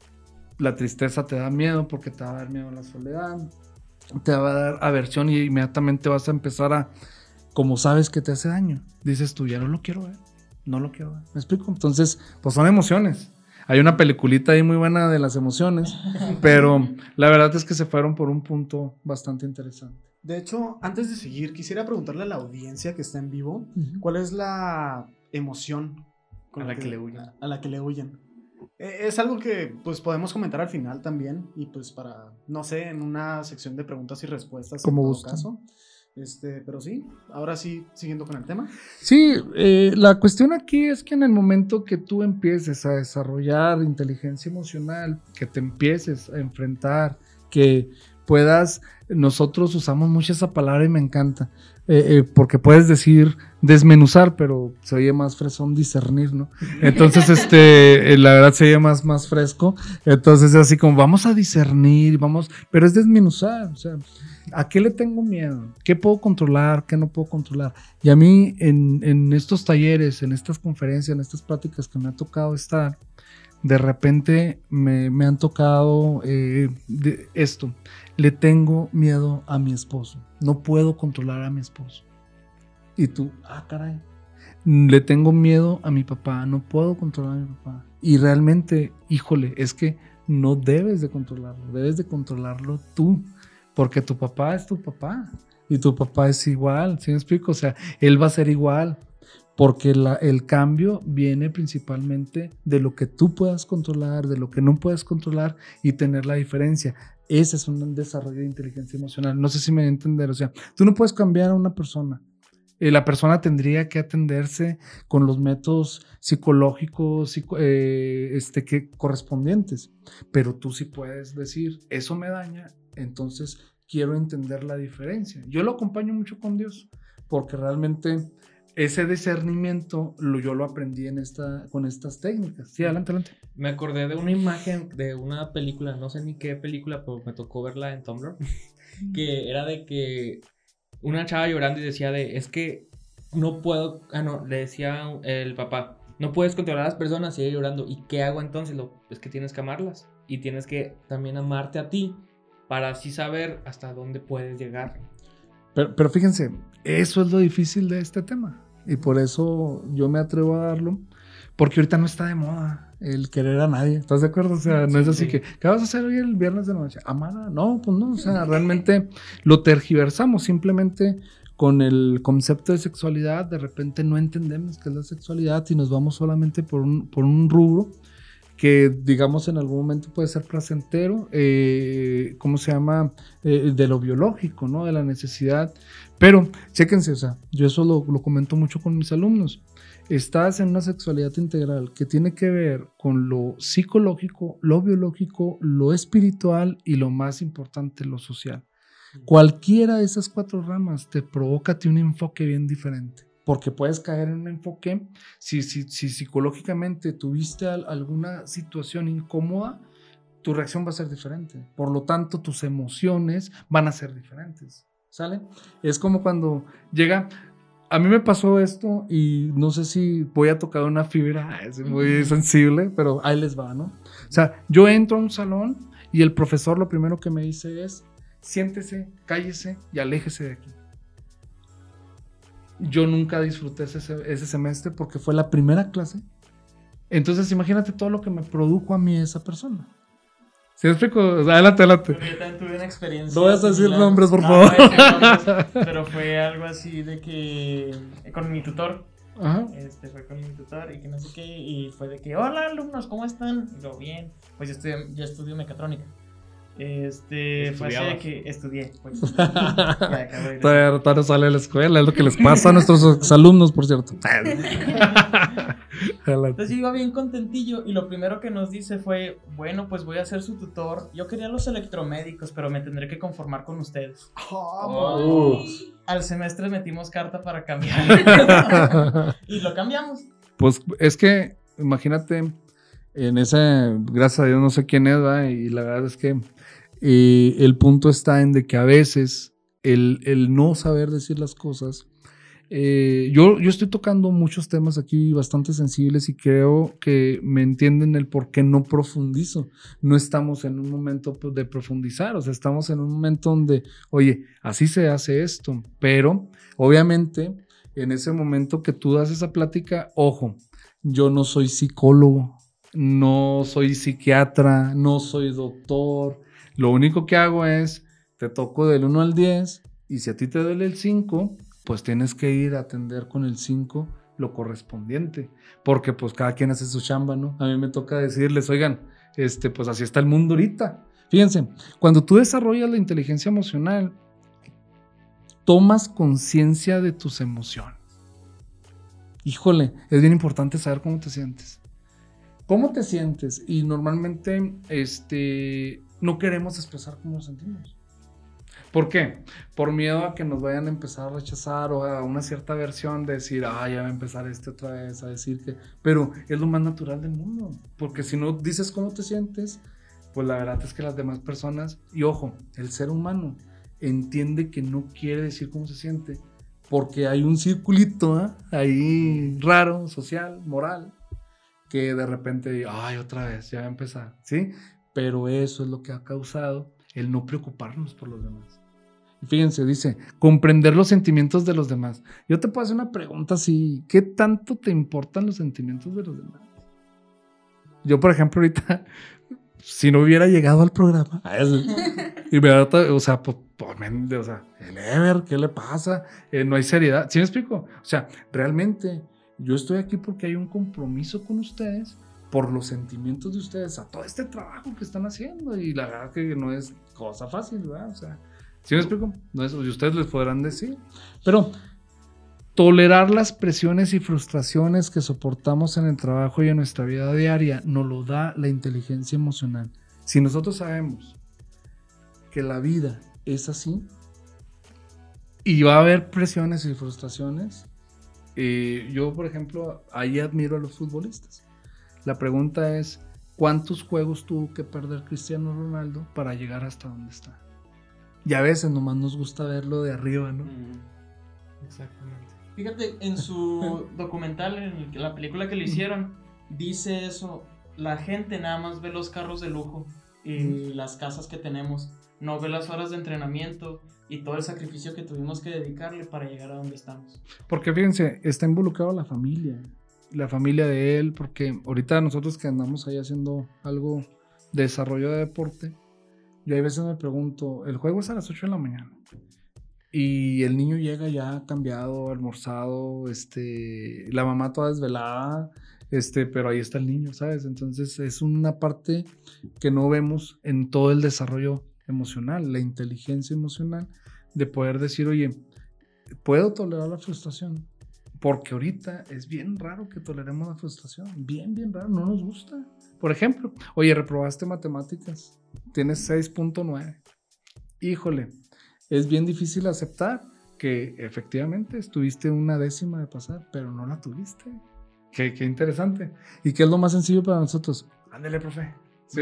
la tristeza te da miedo porque te va a dar miedo a la soledad, te va a dar aversión y inmediatamente vas a empezar a, como sabes que te hace daño, dices tú, ya no lo quiero ver, no lo quiero ver, ¿me explico? Entonces, pues son emociones. Hay una peliculita ahí muy buena de las emociones, pero la verdad es que se fueron por un punto bastante interesante. De hecho, antes de seguir, quisiera preguntarle a la audiencia que está en vivo, uh-huh. ¿cuál es la emoción con a la, la que, que le huyen? A, a la que le huyen. Eh, es algo que pues podemos comentar al final también y pues para, no sé, en una sección de preguntas y respuestas como en todo gusto. caso. Este, pero sí, ahora sí, siguiendo con el tema. Sí, eh, la cuestión aquí es que en el momento que tú empieces a desarrollar inteligencia emocional, que te empieces a enfrentar, que puedas, nosotros usamos mucho esa palabra y me encanta, Eh, eh, porque puedes decir desmenuzar, pero se oye más fresón discernir, ¿no? Entonces, este, eh, la verdad se oye más, más fresco. Entonces, así como vamos a discernir, vamos, pero es desmenuzar, o sea, ¿a qué le tengo miedo? ¿Qué puedo controlar? ¿Qué no puedo controlar? Y a mí, en, en estos talleres, en estas conferencias, en estas pláticas que me ha tocado estar, de repente me, me han tocado eh, de esto. Le tengo miedo a mi esposo. No puedo controlar a mi esposo. Y tú, ah, caray. Le tengo miedo a mi papá. No puedo controlar a mi papá. Y realmente, híjole, es que no debes de controlarlo. Debes de controlarlo tú. Porque tu papá es tu papá. Y tu papá es igual. ¿Sí me explico? O sea, él va a ser igual. Porque la, el cambio viene principalmente de lo que tú puedas controlar, de lo que no puedes controlar y tener la diferencia. Ese es un desarrollo de inteligencia emocional. No sé si me voy a entender. O sea, tú no puedes cambiar a una persona. Eh, la persona tendría que atenderse con los métodos psicológicos psico, eh, este, que, correspondientes. Pero tú sí puedes decir, eso me daña, entonces quiero entender la diferencia. Yo lo acompaño mucho con Dios, porque realmente ese discernimiento lo, yo lo aprendí en esta, con estas técnicas. Sí, adelante, adelante. Me acordé de una imagen de una película, no sé ni qué película, pero me tocó verla en Tumblr, que era de que una chava llorando y decía de, es que no puedo, ah no, le decía el papá, no puedes controlar a las personas y ella llorando, ¿y qué hago entonces? Lo, es que tienes que amarlas y tienes que también amarte a ti para así saber hasta dónde puedes llegar. Pero, pero fíjense, eso es lo difícil de este tema. Y por eso yo me atrevo a darlo, porque ahorita no está de moda el querer a nadie, ¿estás de acuerdo? O sea, no sí, es así sí. que, ¿qué vas a hacer hoy el viernes de noche? ¿Amar? No, pues no, o sea, realmente lo tergiversamos, simplemente con el concepto de sexualidad, de repente no entendemos qué es la sexualidad y nos vamos solamente por un, por un rubro que digamos en algún momento puede ser placentero, eh, ¿cómo se llama? Eh, de lo biológico, ¿no? De la necesidad. Pero, chéquense, o sea, yo eso lo, lo comento mucho con mis alumnos. Estás en una sexualidad integral que tiene que ver con lo psicológico, lo biológico, lo espiritual y lo más importante, lo social. Cualquiera de esas cuatro ramas te provoca un enfoque bien diferente. Porque puedes caer en un enfoque, si, si, si psicológicamente tuviste al, alguna situación incómoda, tu reacción va a ser diferente. Por lo tanto, tus emociones van a ser diferentes. ¿Sale? Es como cuando llega, a mí me pasó esto y no sé si voy a tocar una fibra, es muy sensible, pero ahí les va, ¿no? O sea, yo entro a un salón y el profesor lo primero que me dice es, siéntese, cállese y aléjese de aquí. Yo nunca disfruté ese, ese semestre porque fue la primera clase. Entonces imagínate todo lo que me produjo a mí esa persona. ¿Sí me explico? Adelante, adelante. Yo también tuve una experiencia. No vas a decir nombres, por no, favor. No voy a decir nombres, pero fue algo así de que con mi tutor. Ajá. Este fue con mi tutor y que no sé qué. Y fue de que, hola alumnos, ¿cómo están? Y lo bien. Pues yo estudio, yo estudio mecatrónica. Este, fue así de que estudié, pues. Ya, todavía, todavía no sale a la escuela, es lo que les pasa a nuestros alumnos, por cierto. Entonces iba bien contentillo y lo primero que nos dice fue, bueno, pues voy a ser su tutor. Yo quería los electromédicos, pero me tendré que conformar con ustedes. Oh. Al semestre metimos carta para cambiar. Y lo cambiamos. Pues es que, imagínate, en ese, gracias a Dios no sé quién es, ¿verdad? Y la verdad es que eh, el punto está en de que a veces el, el no saber decir las cosas, eh, yo, yo estoy tocando muchos temas aquí bastante sensibles y creo que me entienden el por qué no profundizo. No estamos en un momento de profundizar, o sea, estamos en un momento donde, oye, así se hace esto, pero obviamente en ese momento que tú das esa plática, ojo, yo no soy psicólogo, no soy psiquiatra, no soy doctor. Lo único que hago es, te toco del uno al diez y si a ti te duele el cinco, pues tienes que ir a atender con el cinco lo correspondiente. Porque pues cada quien hace su chamba, ¿no? A mí me toca decirles, oigan, este, pues así está el mundo ahorita. Fíjense, cuando tú desarrollas la inteligencia emocional, tomas conciencia de tus emociones. Híjole, es bien importante saber cómo te sientes. ¿Cómo te sientes? Y normalmente este, no queremos expresar cómo nos sentimos. ¿Por qué? Por miedo a que nos vayan a empezar a rechazar o a una cierta versión de decir, ah, ya va a empezar este otra vez a decir que... Pero es lo más natural del mundo, porque si no dices cómo te sientes, pues la verdad es que las demás personas, y ojo, el ser humano entiende que no quiere decir cómo se siente, porque hay un circulito ¿eh? ahí raro, social, moral, que de repente, ay, otra vez, ya va a empezar, ¿sí? Pero eso es lo que ha causado el no preocuparnos por los demás. Y fíjense, dice, comprender los sentimientos de los demás. Yo te puedo hacer una pregunta así, ¿qué tanto te importan los sentimientos de los demás? Yo, por ejemplo, ahorita, si no hubiera llegado al programa, y me da, o sea, pues, o sea, el Ever, ¿qué le pasa? Eh, no hay seriedad, ¿sí me explico? O sea, realmente, yo estoy aquí porque hay un compromiso con ustedes, por los sentimientos de ustedes, a todo este trabajo que están haciendo, y la verdad que no es cosa fácil, ¿verdad? O sea, ¿sí me explico? No es, y ustedes les podrán decir, pero tolerar las presiones y frustraciones que soportamos en el trabajo y en nuestra vida diaria nos lo da la inteligencia emocional. Si nosotros sabemos que la vida es así y va a haber presiones y frustraciones, eh, yo, por ejemplo, ahí admiro a los futbolistas. La pregunta es, ¿cuántos juegos tuvo que perder Cristiano Ronaldo para llegar hasta donde está? Y a veces nomás nos gusta verlo de arriba, ¿no? Mm, exactamente. Fíjate, en su documental, en la película que le hicieron, dice eso, la gente nada más ve los carros de lujo y las casas que tenemos, no ve las horas de entrenamiento y todo el sacrificio que tuvimos que dedicarle para llegar a donde estamos. Porque fíjense, está involucrado la familia. La familia de él, porque ahorita nosotros que andamos ahí haciendo algo de desarrollo de deporte, yo a veces me pregunto, el juego es a las ocho de la mañana y el niño llega ya cambiado, almorzado, este, la mamá toda desvelada, este, pero ahí está el niño, ¿sabes? Entonces es una parte que no vemos en todo el desarrollo emocional, la inteligencia emocional, de poder decir, oye, ¿puedo tolerar la frustración? Porque ahorita es bien raro que toleremos la frustración. Bien, bien raro. No nos gusta. Por ejemplo, oye, reprobaste matemáticas. Tienes seis punto nueve. Híjole, es bien difícil aceptar que efectivamente estuviste una décima de pasar, pero no la tuviste. Qué, qué interesante. ¿Y qué es lo más sencillo para nosotros? Ándele, profe. Sí.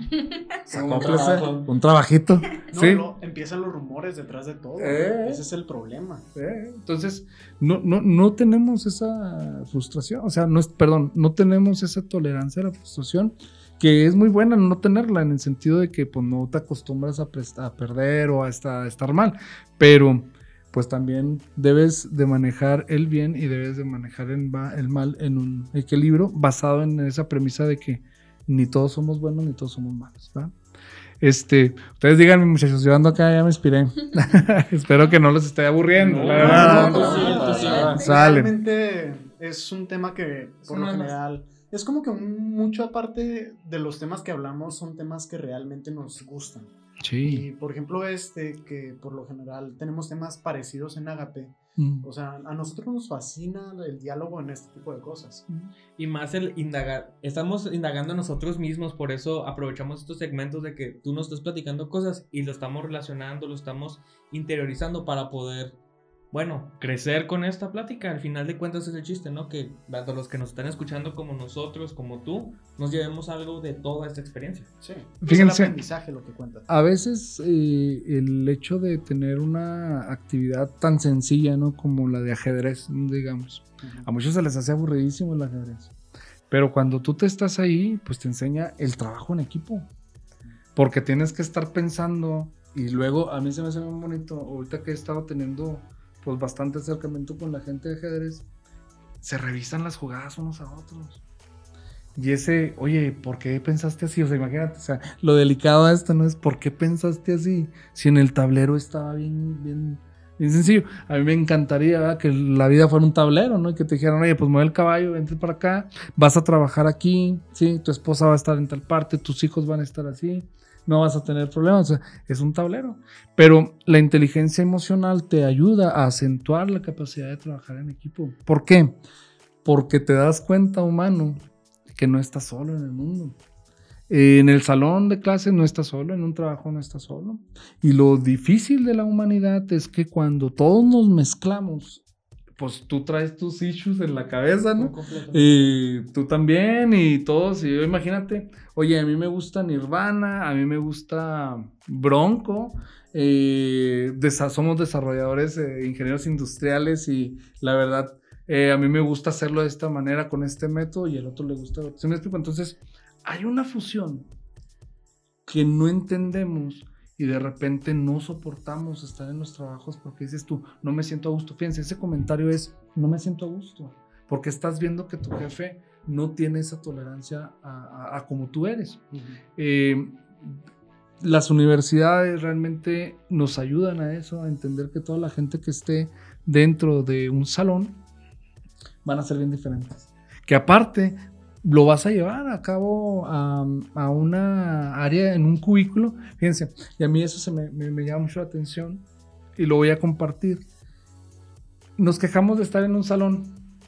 Un, trabajo. un trabajito. No, ¿sí? no, empiezan los rumores detrás de todo. Eh, Ese es el problema. Eh, entonces, no, no, no tenemos esa frustración, o sea, no es, perdón, no tenemos esa tolerancia a la frustración, que es muy buena no tenerla, en el sentido de que pues, no te acostumbras a, presta, a perder o a, esta, a estar mal, pero pues también debes de manejar el bien y debes de manejar el, el mal en un equilibrio basado en esa premisa de que ni todos somos buenos ni todos somos malos, ¿verdad? Este, ustedes díganme, muchachos, yo ando acá, ya me inspiré. Espero que no los esté aburriendo. No, la verdad. no, no, sí, no, sí, no, sí. Sale. Realmente es un tema que, por Sí, lo no, no. general, es como que un, mucho aparte de los temas que hablamos, son temas que realmente nos gustan. Sí. Y por ejemplo, este, que por lo general tenemos temas parecidos en Agape. Mm. O sea, a nosotros nos fascina el diálogo en este tipo de cosas. Y más el indagar, estamos indagando nosotros mismos, por eso aprovechamos estos segmentos de que tú nos estás platicando cosas y lo estamos relacionando, lo estamos interiorizando para poder, bueno, crecer con esta plática. Al final de cuentas es el chiste, ¿no? Que tanto los que nos están escuchando como nosotros, como tú, nos llevemos algo de toda esta experiencia. Sí. Fíjense, es el aprendizaje lo que cuenta. A veces eh, el hecho de tener una actividad tan sencilla, ¿no? Como la de ajedrez, digamos. Uh-huh. A muchos se les hace aburridísimo el ajedrez. Pero cuando tú te estás ahí, pues te enseña el trabajo en equipo. Porque tienes que estar pensando. Y luego, a mí se me hace muy bonito, ahorita que he estado teniendo pues bastante acercamiento con la gente de ajedrez, se revisan las jugadas unos a otros. Y ese, oye, ¿por qué pensaste así? O sea, imagínate, o sea, lo delicado de esto no es ¿por qué pensaste así? Si en el tablero estaba bien, bien, bien sencillo. A mí me encantaría, ¿verdad? Que la vida fuera un tablero, ¿no? Y que te dijeran, oye, pues mueve el caballo, vente para acá, vas a trabajar aquí, ¿sí? Tu esposa va a estar en tal parte, tus hijos van a estar así, no vas a tener problemas. O sea, es un tablero. Pero la inteligencia emocional te ayuda a acentuar la capacidad de trabajar en equipo. ¿Por qué? Porque te das cuenta, humano, que no estás solo en el mundo. Eh, en el salón de clase no estás solo, en un trabajo no estás solo. Y lo difícil de la humanidad es que cuando todos nos mezclamos, pues tú traes tus issues en la cabeza, ¿no? Y tú también, y todos, y yo, imagínate, oye, a mí me gusta Nirvana, a mí me gusta Bronco, eh, desa- somos desarrolladores, eh, ingenieros industriales, y la verdad, eh, a mí me gusta hacerlo de esta manera, con este método, y el otro le gusta otro. ¿Sí me explico? Entonces, hay una fusión que no entendemos, y de repente no soportamos estar en los trabajos porque dices tú, no me siento a gusto. Fíjense, ese comentario es, no me siento a gusto, porque estás viendo que tu jefe no tiene esa tolerancia a, a, a como tú eres. Uh-huh. Eh, las universidades realmente nos ayudan a eso, a entender que toda la gente que esté dentro de un salón van a ser bien diferentes. Que aparte lo vas a llevar a cabo a, a una área en un cubículo, fíjense, y a mí eso se me, me, me llama mucho la atención y lo voy a compartir. Nos quejamos de estar en un salón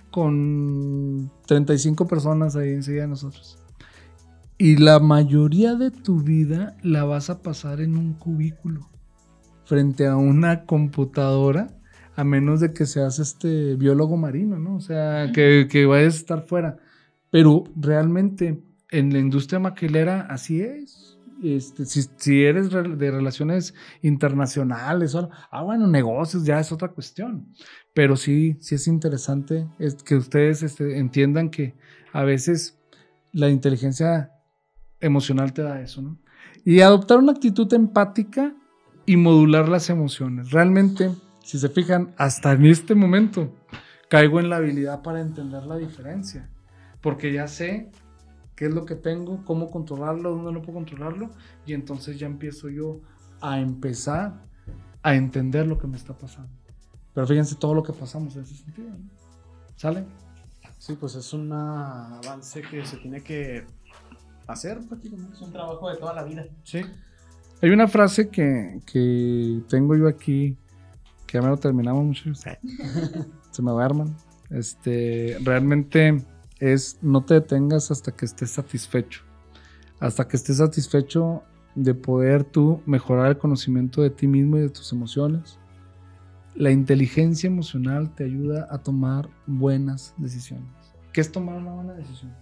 con treinta y cinco personas ahí enseguida de nosotros, y la mayoría de tu vida la vas a pasar en un cubículo frente a una computadora, a menos de que seas este biólogo marino, ¿no? O sea, que, que vayas a estar fuera. Pero realmente en la industria maquilera así es. Este, si, si eres de relaciones internacionales, o, ah, bueno, negocios ya es otra cuestión. Pero sí, sí es interesante es que ustedes este, entiendan que a veces la inteligencia emocional te da eso, ¿no? Y adoptar una actitud empática y modular las emociones. Realmente, si se fijan, hasta en este momento caigo en la habilidad para entender la diferencia. Porque ya sé qué es lo que tengo, cómo controlarlo, dónde no puedo controlarlo, y entonces ya empiezo yo a empezar a entender lo que me está pasando. Pero fíjense todo lo que pasamos en ese sentido, ¿no? ¿Sale? Sí, pues es un avance que se tiene que hacer prácticamente. Es un trabajo de toda la vida. Sí. Hay una frase que, que tengo yo aquí, que ya me lo terminamos mucho. Se me va, hermano. Este, realmente es no te detengas hasta que estés satisfecho. Hasta que estés satisfecho de poder tú mejorar el conocimiento de ti mismo y de tus emociones. La inteligencia emocional te ayuda a tomar buenas decisiones. ¿Qué es tomar una buena decisión?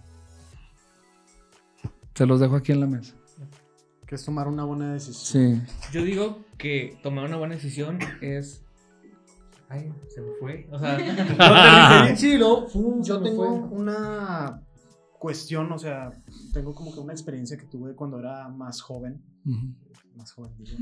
Se los dejo aquí en la mesa. ¿Qué es tomar una buena decisión? Sí. Yo digo que tomar una buena decisión es... Ay, se me fue. O sea, lo chilo, yo tengo una cuestión, o sea, tengo como que una experiencia que tuve cuando era más joven. Uh-huh. Más joven, digo.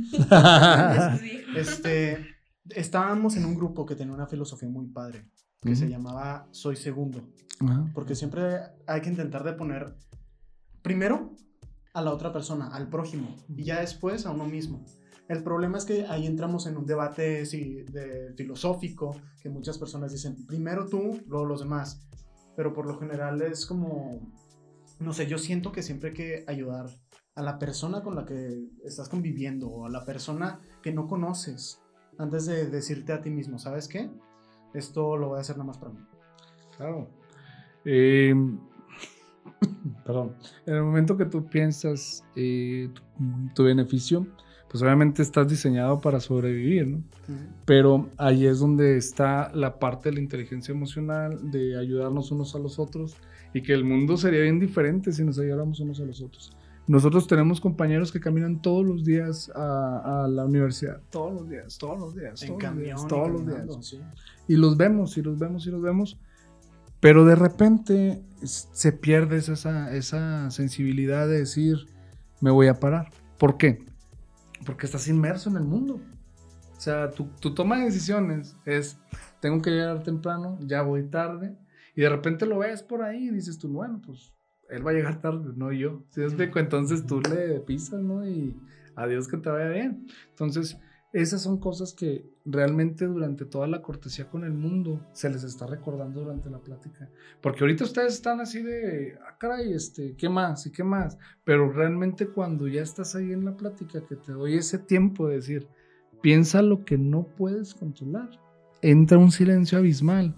este, estábamos en un grupo que tenía una filosofía muy padre, que uh-huh. se llamaba Soy Segundo. Uh-huh. Porque siempre hay que intentar de poner primero a la otra persona, al prójimo, y ya después a uno mismo. El problema es que ahí entramos en un debate sí, de, filosófico, que muchas personas dicen, primero tú, luego los demás. Pero por lo general es como, no sé, yo siento que siempre hay que ayudar a la persona con la que estás conviviendo, o a la persona que no conoces, antes de decirte a ti mismo, ¿sabes qué? Esto lo voy a hacer nada más para mí. Claro. Eh, perdón. En el momento que tú piensas eh, tu, tu beneficio, pues obviamente estás diseñado para sobrevivir, ¿no? Uh-huh. Pero ahí es donde está la parte de la inteligencia emocional, de ayudarnos unos a los otros, y que el mundo sería bien diferente si nos ayudáramos unos a los otros. Nosotros tenemos compañeros que caminan todos los días a, a la universidad, todos los días, todos los días, en todos camión, los días, todos los caminando, días. Sí. Y los vemos, y los vemos, y los vemos, pero de repente se pierde esa, esa sensibilidad de decir, me voy a parar. ¿Por qué? Porque estás inmerso en el mundo. O sea, tu, tu toma de decisiones es, tengo que llegar temprano, ya voy tarde, y de repente lo ves por ahí y dices tú, bueno, pues él va a llegar tarde, no yo. ¿Sí? Entonces tú le pisas, ¿no? Y adiós, que te vaya bien. Entonces, esas son cosas que realmente durante toda la cortesía con el mundo se les está recordando durante la plática. Porque ahorita ustedes están así de, ah, caray, este, ¿qué más? ¿Y qué más? Pero realmente cuando ya estás ahí en la plática, que te doy ese tiempo de decir, piensa lo que no puedes controlar. Entra un silencio abismal,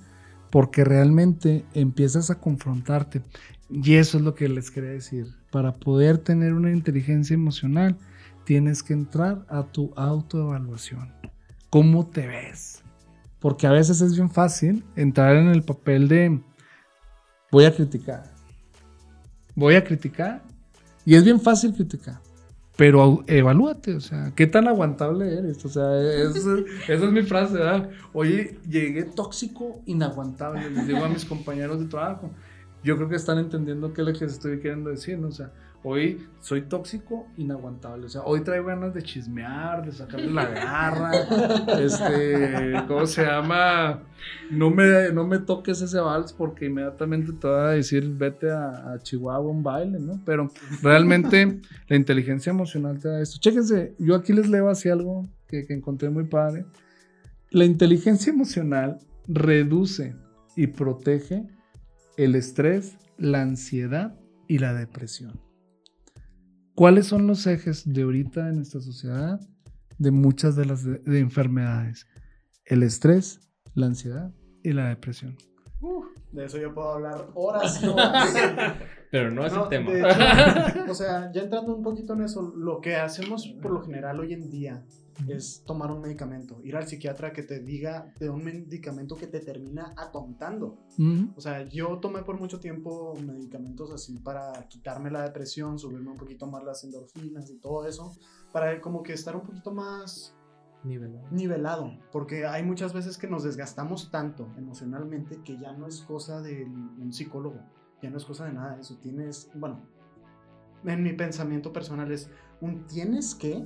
porque realmente empiezas a confrontarte. Y eso es lo que les quería decir. Para poder tener una inteligencia emocional, tienes que entrar a tu autoevaluación. ¿Cómo te ves? Porque a veces es bien fácil entrar en el papel de voy a criticar. Voy a criticar. Y es bien fácil criticar. Pero evalúate, o sea, ¿qué tan aguantable eres? O sea, es, esa es mi frase, ¿verdad? Oye, llegué tóxico, inaguantable, les digo a mis compañeros de trabajo. Yo creo que están entendiendo qué es lo que les estoy queriendo decir, ¿no? O sea, hoy soy tóxico, inaguantable. O sea, hoy traigo ganas de chismear, de sacarle la garra. este, ¿cómo se llama? No me, no me toques ese vals porque inmediatamente te va a decir vete a, a Chihuahua a un baile, ¿no? Pero realmente la inteligencia emocional te da esto. Chéquense, yo aquí les leo así algo que, que encontré muy padre. La inteligencia emocional reduce y protege el estrés, la ansiedad y la depresión. ¿Cuáles son los ejes de ahorita en nuestra sociedad de muchas de las de, de enfermedades? El estrés, la ansiedad y la depresión. Uh, de eso yo puedo hablar horas y horas. Pero no es No, el tema. de hecho, o sea, ya entrando un poquito en eso, lo que hacemos por lo general hoy en día es tomar un medicamento, ir al psiquiatra que te diga de un medicamento que te termina atontando. Uh-huh. O sea, yo tomé por mucho tiempo medicamentos así para quitarme la depresión, subirme un poquito más las endorfinas y todo eso, para como que estar un poquito más Nivelado. nivelado, porque hay muchas veces que nos desgastamos tanto emocionalmente que ya no es cosa de un psicólogo, ya no es cosa de nada de eso. Tienes, bueno, en mi pensamiento personal es un tienes que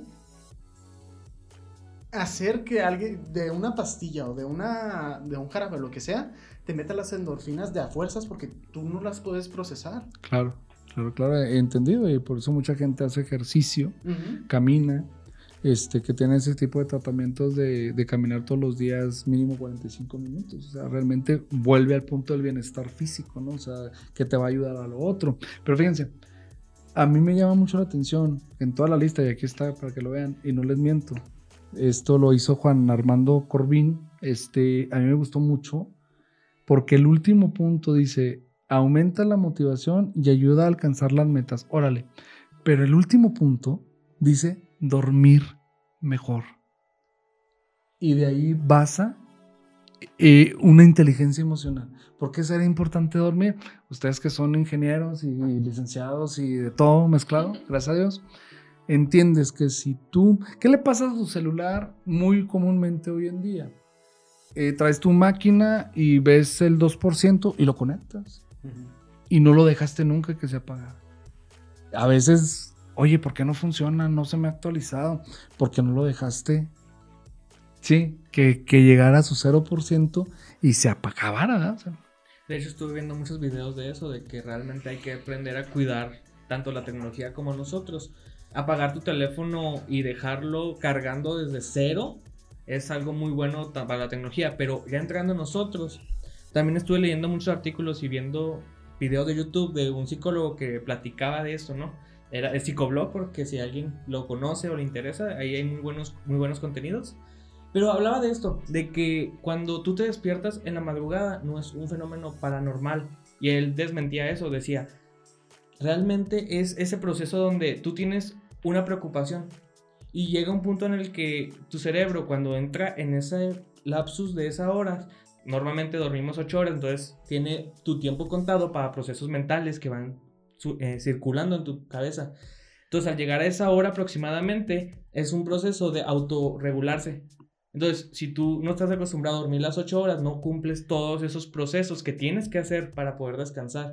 hacer que alguien de una pastilla o de una de un jarabe o lo que sea te meta las endorfinas de a fuerzas porque tú no las puedes procesar. Claro, claro, claro, he entendido y por eso mucha gente hace ejercicio, uh-huh. camina, este, que tiene ese tipo de tratamientos de, de caminar todos los días mínimo cuarenta y cinco minutos, o sea, realmente vuelve al punto del bienestar físico, ¿no? O sea, que te va a ayudar a lo otro. Pero fíjense, a mí me llama mucho la atención en toda la lista, y aquí está para que lo vean, y no les miento. Esto lo hizo Juan Armando Corbín. Este, a mí me gustó mucho porque el último punto dice aumenta la motivación y ayuda a alcanzar las metas. Órale, pero el último punto dice dormir mejor. Y de ahí basa eh, una inteligencia emocional. ¿Por qué será importante dormir? Ustedes que son ingenieros y licenciados y de todo mezclado, gracias a Dios, entiendes que si tú... ¿Qué le pasa a tu celular muy comúnmente hoy en día? Eh, traes tu máquina y ves el dos por ciento y lo conectas. Uh-huh. Y no lo dejaste nunca que se apagara. A veces, oye, ¿por qué no funciona? No se me ha actualizado. ¿Por qué no lo dejaste? Sí, que, que llegara a su cero por ciento y se apagara, ¿verdad? O sea, de hecho, estuve viendo muchos videos de eso, de que realmente hay que aprender a cuidar tanto la tecnología como nosotros. Apagar tu teléfono y dejarlo cargando desde cero es algo muy bueno para la tecnología, pero ya entrando nosotros, también estuve leyendo muchos artículos y viendo videos de YouTube de un psicólogo que platicaba de esto, ¿no? Era el Psicoblog, porque si alguien lo conoce o le interesa, ahí hay muy buenos, muy buenos contenidos. Pero hablaba de esto, de que cuando tú te despiertas en la madrugada no es un fenómeno paranormal, y él desmentía eso, decía, realmente es ese proceso donde tú tienes una preocupación y llega un punto en el que tu cerebro, cuando entra en ese lapsus de esa hora, normalmente dormimos ocho horas, entonces tiene tu tiempo contado para procesos mentales que van eh, circulando en tu cabeza. Entonces al llegar a esa hora aproximadamente es un proceso de autorregularse. Entonces si tú no estás acostumbrado a dormir las ocho horas, no cumples todos esos procesos que tienes que hacer para poder descansar.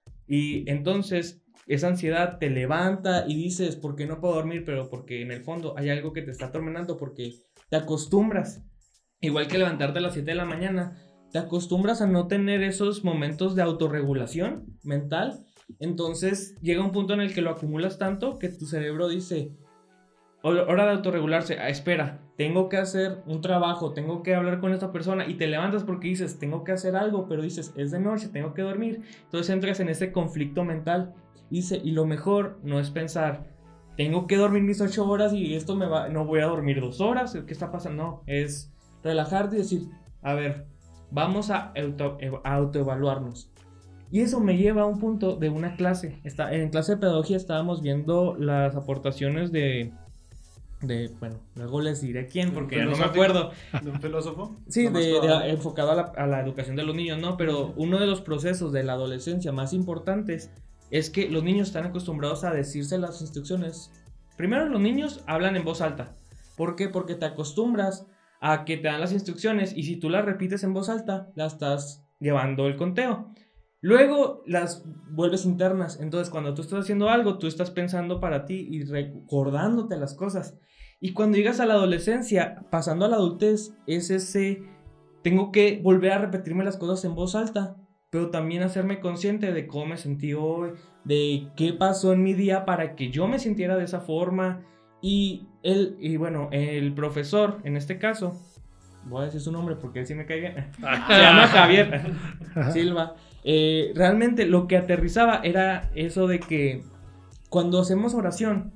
Y entonces esa ansiedad te levanta y dices, ¿por qué no puedo dormir? Pero porque en el fondo hay algo que te está atormentando, porque te acostumbras. Igual que levantarte a las siete de la mañana, te acostumbras a no tener esos momentos de autorregulación mental. Entonces llega un punto en el que lo acumulas tanto que tu cerebro dice, hora de autorregularse, ah, espera, tengo que hacer un trabajo, tengo que hablar con esta persona, y te levantas porque dices, tengo que hacer algo, pero dices, es de noche, tengo que dormir. Entonces entras en ese conflicto mental. Dice, y lo mejor no es pensar, tengo que dormir mis ocho horas y esto me va, no voy a dormir dos horas, ¿qué está pasando? No, es relajarte y decir, a ver, vamos a auto, a autoevaluarnos. Y eso me lleva a un punto de una clase. Está, en clase de pedagogía estábamos viendo las aportaciones de, de bueno, luego les diré quién porque ya no me acuerdo. ¿De un filósofo? Sí, Lo más de, de, probable. enfocado a la, a la educación de los niños, ¿no? Pero uno de los procesos de la adolescencia más importantes es que los niños están acostumbrados a decirse las instrucciones. Primero, los niños hablan en voz alta. ¿Por qué? Porque te acostumbras a que te dan las instrucciones y si tú las repites en voz alta, las estás llevando el conteo. Luego las vuelves internas. Entonces, cuando tú estás haciendo algo, tú estás pensando para ti y recordándote las cosas. Y cuando llegas a la adolescencia, pasando a la adultez, es ese... Tengo que volver a repetirme las cosas en voz alta, pero también hacerme consciente de cómo me sentí hoy, de qué pasó en mi día para que yo me sintiera de esa forma. Y él, y bueno, el profesor, en este caso, voy a decir su nombre porque él sí me cae bien, se llama Javier Silva. Eh, realmente lo que aterrizaba era eso de que cuando hacemos oración,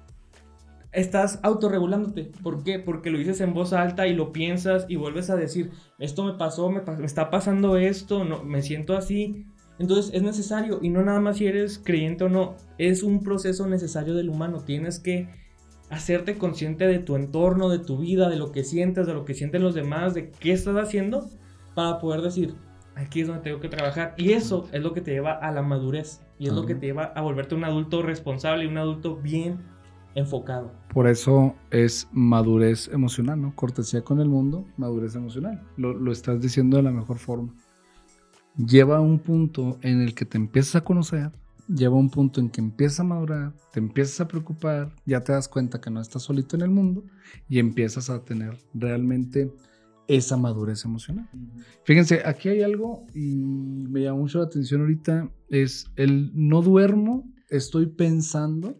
estás autorregulándote. ¿Por qué? Porque lo dices en voz alta y lo piensas y vuelves a decir, esto me pasó, me, pas- me está pasando esto, no, me siento así. Entonces es necesario, y no nada más si eres creyente o no, es un proceso necesario del humano. Tienes que hacerte consciente de tu entorno, de tu vida, de lo que sientes, de lo que sienten los demás, de qué estás haciendo para poder decir, aquí es donde tengo que trabajar. Y eso es lo que te lleva a la madurez, y es uh-huh. lo que te lleva a volverte un adulto responsable y un adulto bien enfocado. Por eso es madurez emocional, ¿no? Cortesía con el mundo, madurez emocional. Lo, lo estás diciendo de la mejor forma. Lleva a un punto en el que te empiezas a conocer, lleva a un punto en que empiezas a madurar, te empiezas a preocupar, ya te das cuenta que no estás solito en el mundo y empiezas a tener realmente esa madurez emocional. Uh-huh. Fíjense, aquí hay algo y me llama mucho la atención ahorita, es el no duermo, estoy pensando.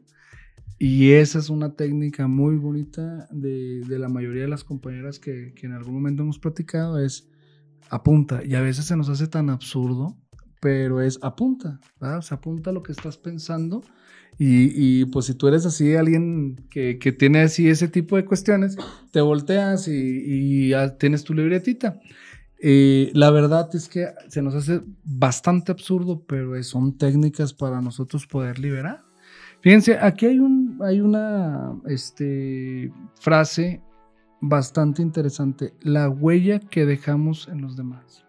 Y esa es una técnica muy bonita de, de la mayoría de las compañeras que, que en algún momento hemos platicado, es apunta. Y a veces se nos hace tan absurdo, pero es apunta, ¿verdad? O sea, apunta lo que estás pensando. Y, y pues si tú eres así, alguien que, que tiene así ese tipo de cuestiones, te volteas y, y ya tienes tu libretita. Eh, la verdad es que se nos hace bastante absurdo, pero son técnicas para nosotros poder liberar. Fíjense, aquí hay, un, hay una este, frase bastante interesante, la huella que dejamos en los demás.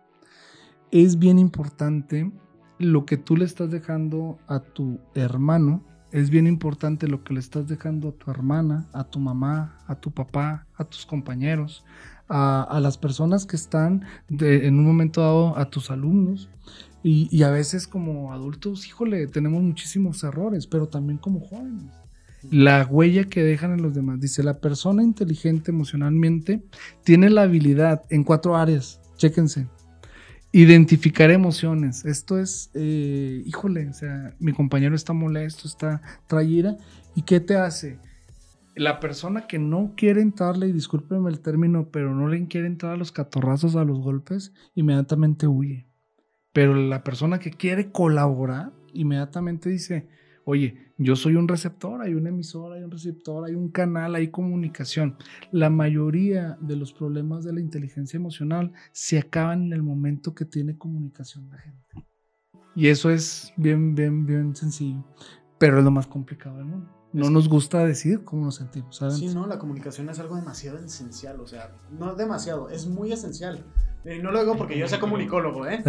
Es bien importante lo que tú le estás dejando a tu hermano, es bien importante lo que le estás dejando a tu hermana, a tu mamá, a tu papá, a tus compañeros, a, a las personas que están de, en un momento dado, a tus alumnos. Y, y a veces como adultos, híjole, tenemos muchísimos errores, pero también como jóvenes. La huella que dejan en los demás. Dice, la persona inteligente emocionalmente tiene la habilidad en cuatro áreas, chéquense. Identificar emociones. Esto es, eh, híjole, o sea, mi compañero está molesto, está trae ira. ¿Y qué te hace? La persona que no quiere entrarle, y discúlpenme el término, pero no le quiere entrar a los catorrazos, a los golpes, inmediatamente huye. Pero la persona que quiere colaborar, inmediatamente dice, oye, yo soy un receptor, hay un emisor, hay un receptor, hay un canal, hay comunicación. La mayoría de los problemas de la inteligencia emocional se acaban en el momento que tiene comunicación la gente. Y eso es bien, bien, bien sencillo, pero es lo más complicado del mundo. No es nos gusta decir cómo nos sentimos, ¿saben? Sí, no, la comunicación es algo demasiado esencial, o sea, no demasiado, es muy esencial. Y no lo digo porque yo soy comunicólogo, ¿eh?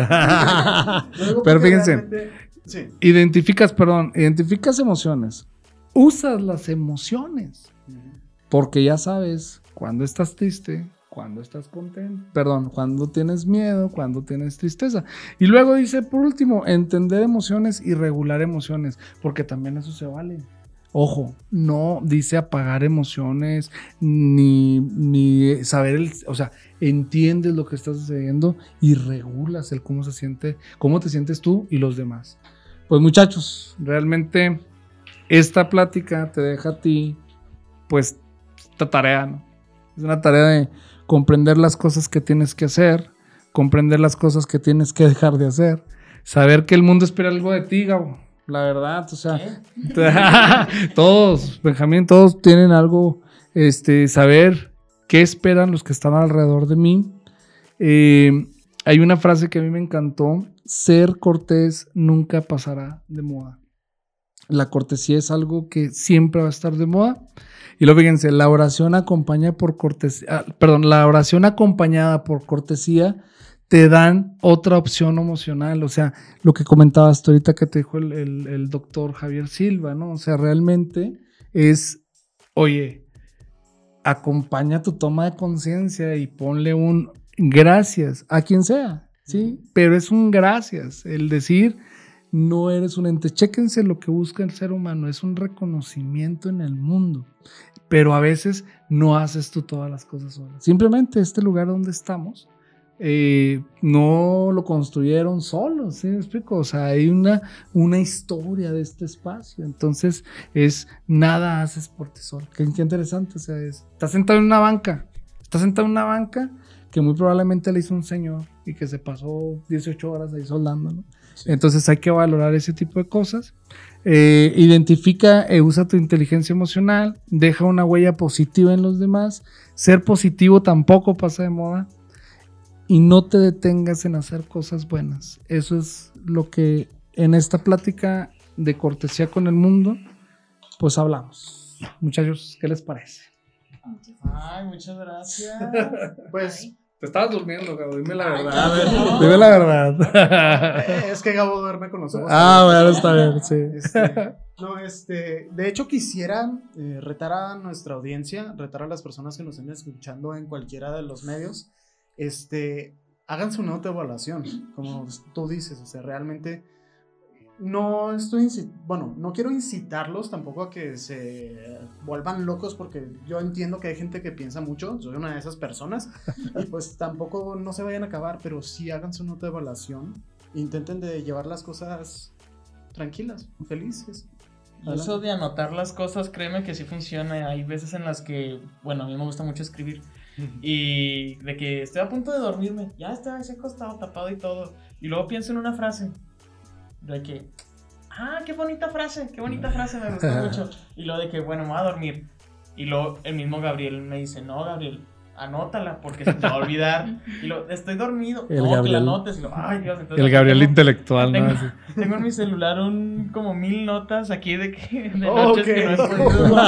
Pero fíjense, sí. identificas, perdón, identificas emociones, usas las emociones, porque ya sabes cuando estás triste, cuando estás contento, perdón, cuando tienes miedo, cuando tienes tristeza. Y luego dice, por último, entender emociones y regular emociones, porque también eso se vale. Ojo, no dice apagar emociones, ni, ni saber, el, o sea, entiendes lo que está sucediendo y regulas el cómo se siente, cómo te sientes tú y los demás. Pues muchachos, realmente esta plática te deja a ti, pues, esta tarea, ¿no? Es una tarea de comprender las cosas que tienes que hacer, comprender las cosas que tienes que dejar de hacer, saber que el mundo espera algo de ti, Gabo. La verdad, o sea, todos, Benjamín, todos tienen algo, este, saber qué esperan los que están alrededor de mí. Eh, hay una frase que a mí me encantó: ser cortés nunca pasará de moda. La cortesía es algo que siempre va a estar de moda. Y luego fíjense, la oración acompañada por cortesía, ah, perdón, la oración acompañada por cortesía te dan otra opción emocional. O sea, lo que comentabas tú ahorita que te dijo el, el, el doctor Javier Silva, ¿no? O sea, realmente es, oye, acompaña tu toma de conciencia y ponle un gracias a quien sea, ¿sí? Pero es un gracias, el decir, no eres un ente. Chéquense lo que busca el ser humano, es un reconocimiento en el mundo, pero a veces no haces tú todas las cosas solas. Simplemente este lugar donde estamos, eh, no lo construyeron solos, ¿sí me explico? O sea, hay una, una historia de este espacio, entonces es nada haces por ti solo. Qué, qué interesante, o sea, es, estás sentado en una banca, estás sentado en una banca que muy probablemente le hizo un señor y que se pasó dieciocho horas ahí soldando, ¿no? Sí. Entonces hay que valorar ese tipo de cosas. Eh, identifica e usa tu inteligencia emocional, deja una huella positiva en los demás. Ser positivo tampoco pasa de moda. Y no te detengas en hacer cosas buenas. Eso es lo que en esta plática de cortesía con el mundo, pues hablamos. Muchachos, ¿qué les parece? Ay, muchas gracias. Pues Ay. Te estabas durmiendo, Gabo, dime la Ay, verdad. no. Dime la verdad. eh, es que Gabo duerme con los ojos. Ah, bueno, está bien, sí. Este, no, este, de hecho quisiera eh, retar a nuestra audiencia, retar a las personas que nos estén escuchando en cualquiera de los medios, este, hagan su nota de evaluación, como tú dices, o sea, realmente no estoy, inci- bueno, no quiero incitarlos tampoco a que se vuelvan locos, porque yo entiendo que hay gente que piensa mucho, soy una de esas personas, y pues tampoco no se vayan a acabar, pero sí hagan su nota de evaluación, intenten de llevar las cosas tranquilas, felices. Y eso de anotar las cosas, créeme que sí funciona. Hay veces en las que, bueno, a mí me gusta mucho escribir. Y de que estoy a punto de dormirme, ya está ese acostado, tapado y todo. Y luego pienso en una frase. De que, ah, qué bonita frase, qué bonita frase, me gustó mucho. Y luego de que, bueno, me voy a dormir. Y luego el mismo Gabriel me dice, no, Gabriel, anótala porque se te va a olvidar. Y lo, estoy dormido. El no, que Gabriel. la anotes. Y lo, ay, Dios. Entonces, El Gabriel tengo, intelectual, tengo, ¿no? Así. tengo en mi celular un como mil notas aquí de que de Oh, noches ok. que no he podido.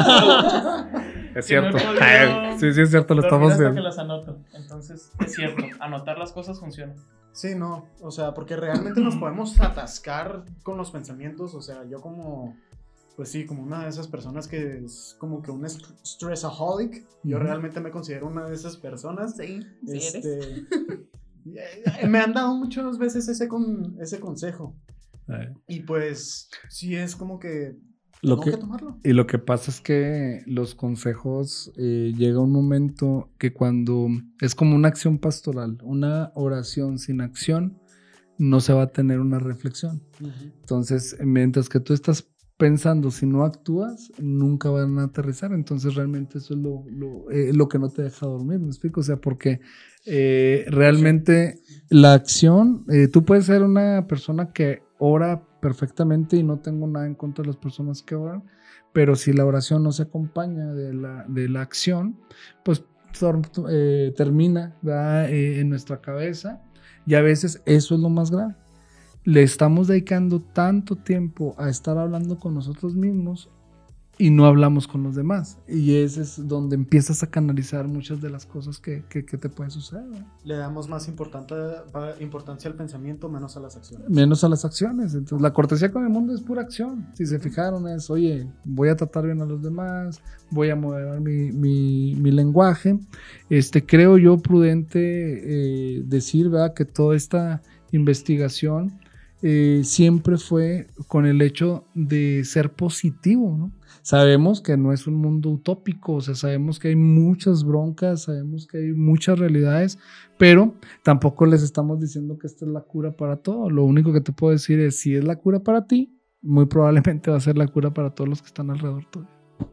Es que no he cierto. podido Ay, sí, sí, es cierto, lo dormir estamos hasta viendo. que las anoto. Entonces, es cierto, anotar las cosas funciona. Sí, no, o sea, porque realmente nos podemos atascar con los pensamientos, o sea, yo como, pues sí, como una de esas personas que es como que un est- stressaholic, yo Ujú. realmente me considero una de esas personas. Sí, sí eres. Este, eh, me han dado muchas veces ese, con, ese consejo, Ay. y pues sí es como que Lo tengo que, que tomarlo. y lo que pasa es que los consejos, eh, llega un momento que cuando es como una acción pastoral, una oración sin acción, no se va a tener una reflexión. Ujú. Entonces, mientras que tú estás pensando, si no actúas, nunca van a aterrizar. Entonces, realmente eso es lo, lo, eh, lo que no te deja dormir, ¿me explico? O sea, porque eh, realmente la acción, eh, tú puedes ser una persona que ora perfectamente y no tengo nada en contra de las personas que oran, pero si la oración no se acompaña de la, de la acción, pues tor- eh, termina, ¿verdad? Eh, en nuestra cabeza, y a veces eso es lo más grave. Le estamos dedicando tanto tiempo a estar hablando con nosotros mismos y no hablamos con los demás, y ese es donde empiezas a canalizar muchas de las cosas que, que, que te pueden suceder, ¿no? Le damos más importante, importancia al pensamiento, menos a las acciones. Menos a las acciones. Entonces, la cortesía con el mundo es pura acción. Si se fijaron, es, oye, voy a tratar bien a los demás, voy a moderar mi, mi, mi lenguaje. Este, creo yo prudente eh, decir, ¿verdad?, que toda esta investigación eh, siempre fue con el hecho de ser positivo, ¿no? Sabemos que no es un mundo utópico, o sea, sabemos que hay muchas broncas, sabemos que hay muchas realidades, pero tampoco les estamos diciendo que esta es la cura para todo. Lo único que te puedo decir es, si es la cura para ti, muy probablemente va a ser la cura para todos los que están alrededor tuyo.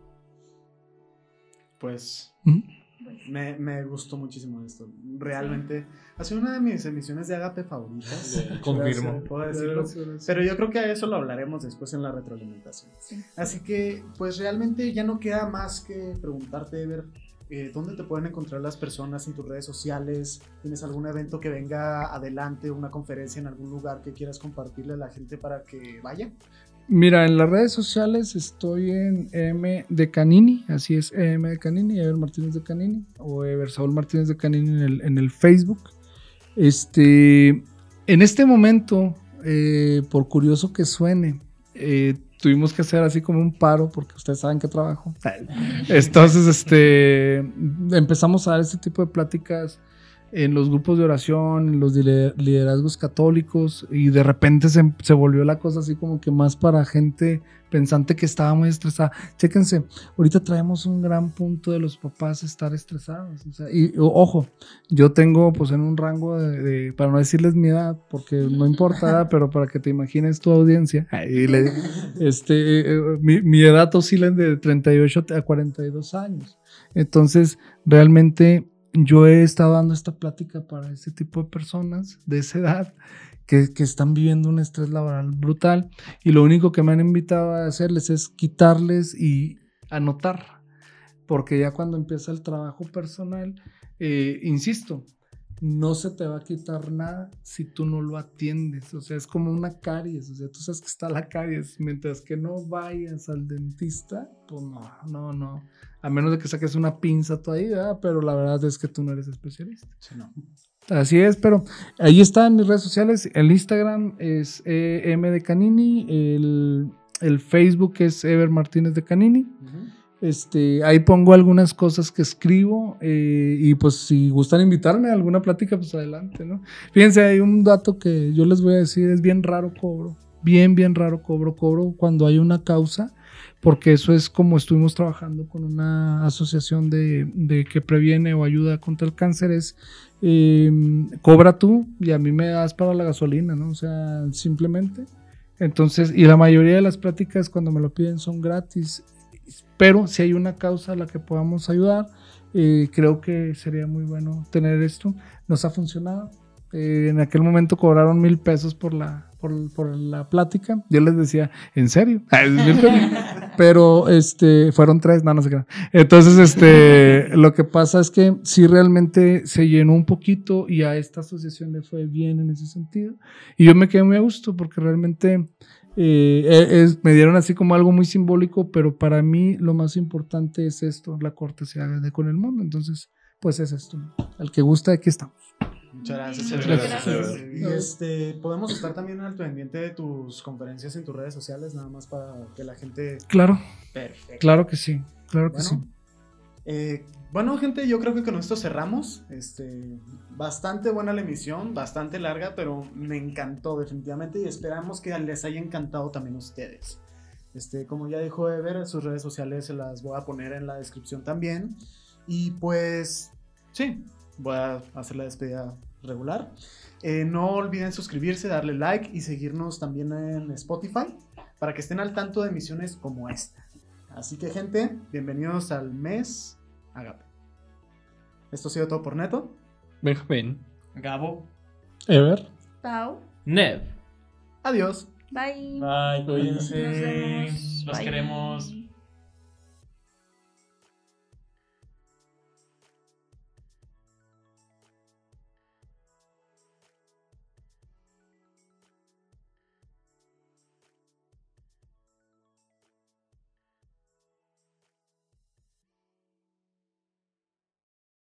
Pues ¿Mm? me, me gustó muchísimo esto. Realmente ha sido una de mis emisiones de Agape favoritas. Confirmo. Puedo decirlo. Pero yo creo que a eso lo hablaremos después en la retroalimentación. Sí. Así que, pues realmente ya no queda más que preguntarte, Ever, eh, ¿dónde te pueden encontrar las personas en tus redes sociales? ¿Tienes algún evento que venga adelante, una conferencia en algún lugar que quieras compartirle a la gente para que vaya? Mira, en las redes sociales estoy en M de Canini, así es, M de Canini, Ever Martínez de Canini, o Ever Saúl Martínez de Canini en el, en el Facebook. Este, en este momento, eh, por curioso que suene, eh, tuvimos que hacer así como un paro, porque ustedes saben que trabajo. Entonces, este, empezamos a dar este tipo de pláticas en los grupos de oración, en los liderazgos católicos, y de repente se, se volvió la cosa así como que más para gente pensante que estaba muy estresada. Chéquense, ahorita traemos un gran punto de los papás estar estresados, o sea, y ojo, yo tengo pues en un rango de, de para no decirles mi edad, porque no importa, pero para que te imagines tu audiencia, y le, este, eh, mi, mi edad oscila de treinta y ocho a cuarenta y dos años, entonces realmente yo he estado dando esta plática para ese tipo de personas de esa edad que, que están viviendo un estrés laboral brutal, y lo único que me han invitado a hacerles es quitarles y anotar, porque ya cuando empieza el trabajo personal, eh, insisto, no se te va a quitar nada si tú no lo atiendes. O sea, es como una caries, o sea, tú sabes que está la caries, mientras que no vayas al dentista, pues no, no, no, a menos de que saques una pinza tú ahí, ¿verdad? Pero la verdad es que tú no eres especialista. Sí, no. Así es, pero ahí está en mis redes sociales. El Instagram es eh, M de Canini, el, el Facebook es Ever Martínez de Canini. Uh-huh. Este, ahí pongo algunas cosas que escribo, eh, y pues si gustan invitarme a alguna plática, pues adelante, ¿no? Fíjense, hay un dato que yo les voy a decir, es bien raro cobro, bien, bien raro cobro, cobro cuando hay una causa, porque eso es como estuvimos trabajando con una asociación de, de que previene o ayuda contra el cáncer, es eh, cobra tú y a mí me das para la gasolina, ¿no? O sea, simplemente. Entonces, y la mayoría de las pláticas cuando me lo piden son gratis, pero si hay una causa a la que podamos ayudar, eh, creo que sería muy bueno tener esto. Nos ha funcionado. Eh, en aquel momento cobraron mil pesos por la, por, por la plática. Yo les decía, ¿en serio? Pero este, fueron tres, no, no sé qué. Entonces, este, lo que pasa es que sí realmente se llenó un poquito y a esta asociación le fue bien en ese sentido. Y yo me quedé muy a gusto porque realmente eh, es, me dieron así como algo muy simbólico, pero para mí lo más importante es esto, la cortesía de con el mundo. Entonces, pues es esto. Al que gusta, aquí estamos. Muchas gracias. Muchas gracias. gracias. Y este, podemos estar también al pendiente de tus conferencias en tus redes sociales, nada más para que la gente... Claro. Perfecto. Claro que sí, claro que Bueno, sí. Eh, bueno, gente, yo creo que con esto cerramos. Este, bastante buena la emisión, bastante larga, pero me encantó definitivamente y esperamos que les haya encantado también a ustedes. Este, como ya dijo Ever, sus redes sociales se las voy a poner en la descripción también. Y pues, sí, voy a hacer la despedida regular. Eh, no olviden suscribirse, darle like y seguirnos también en Spotify para que estén al tanto de emisiones como esta. Así que, gente, bienvenidos al mes Agape. Esto ha sido todo por Neto. Benjamín. Gabo. Ever. Pau. Nev. Adiós. Bye. Bye, cuídense. Nos vemos. Los Bye. queremos.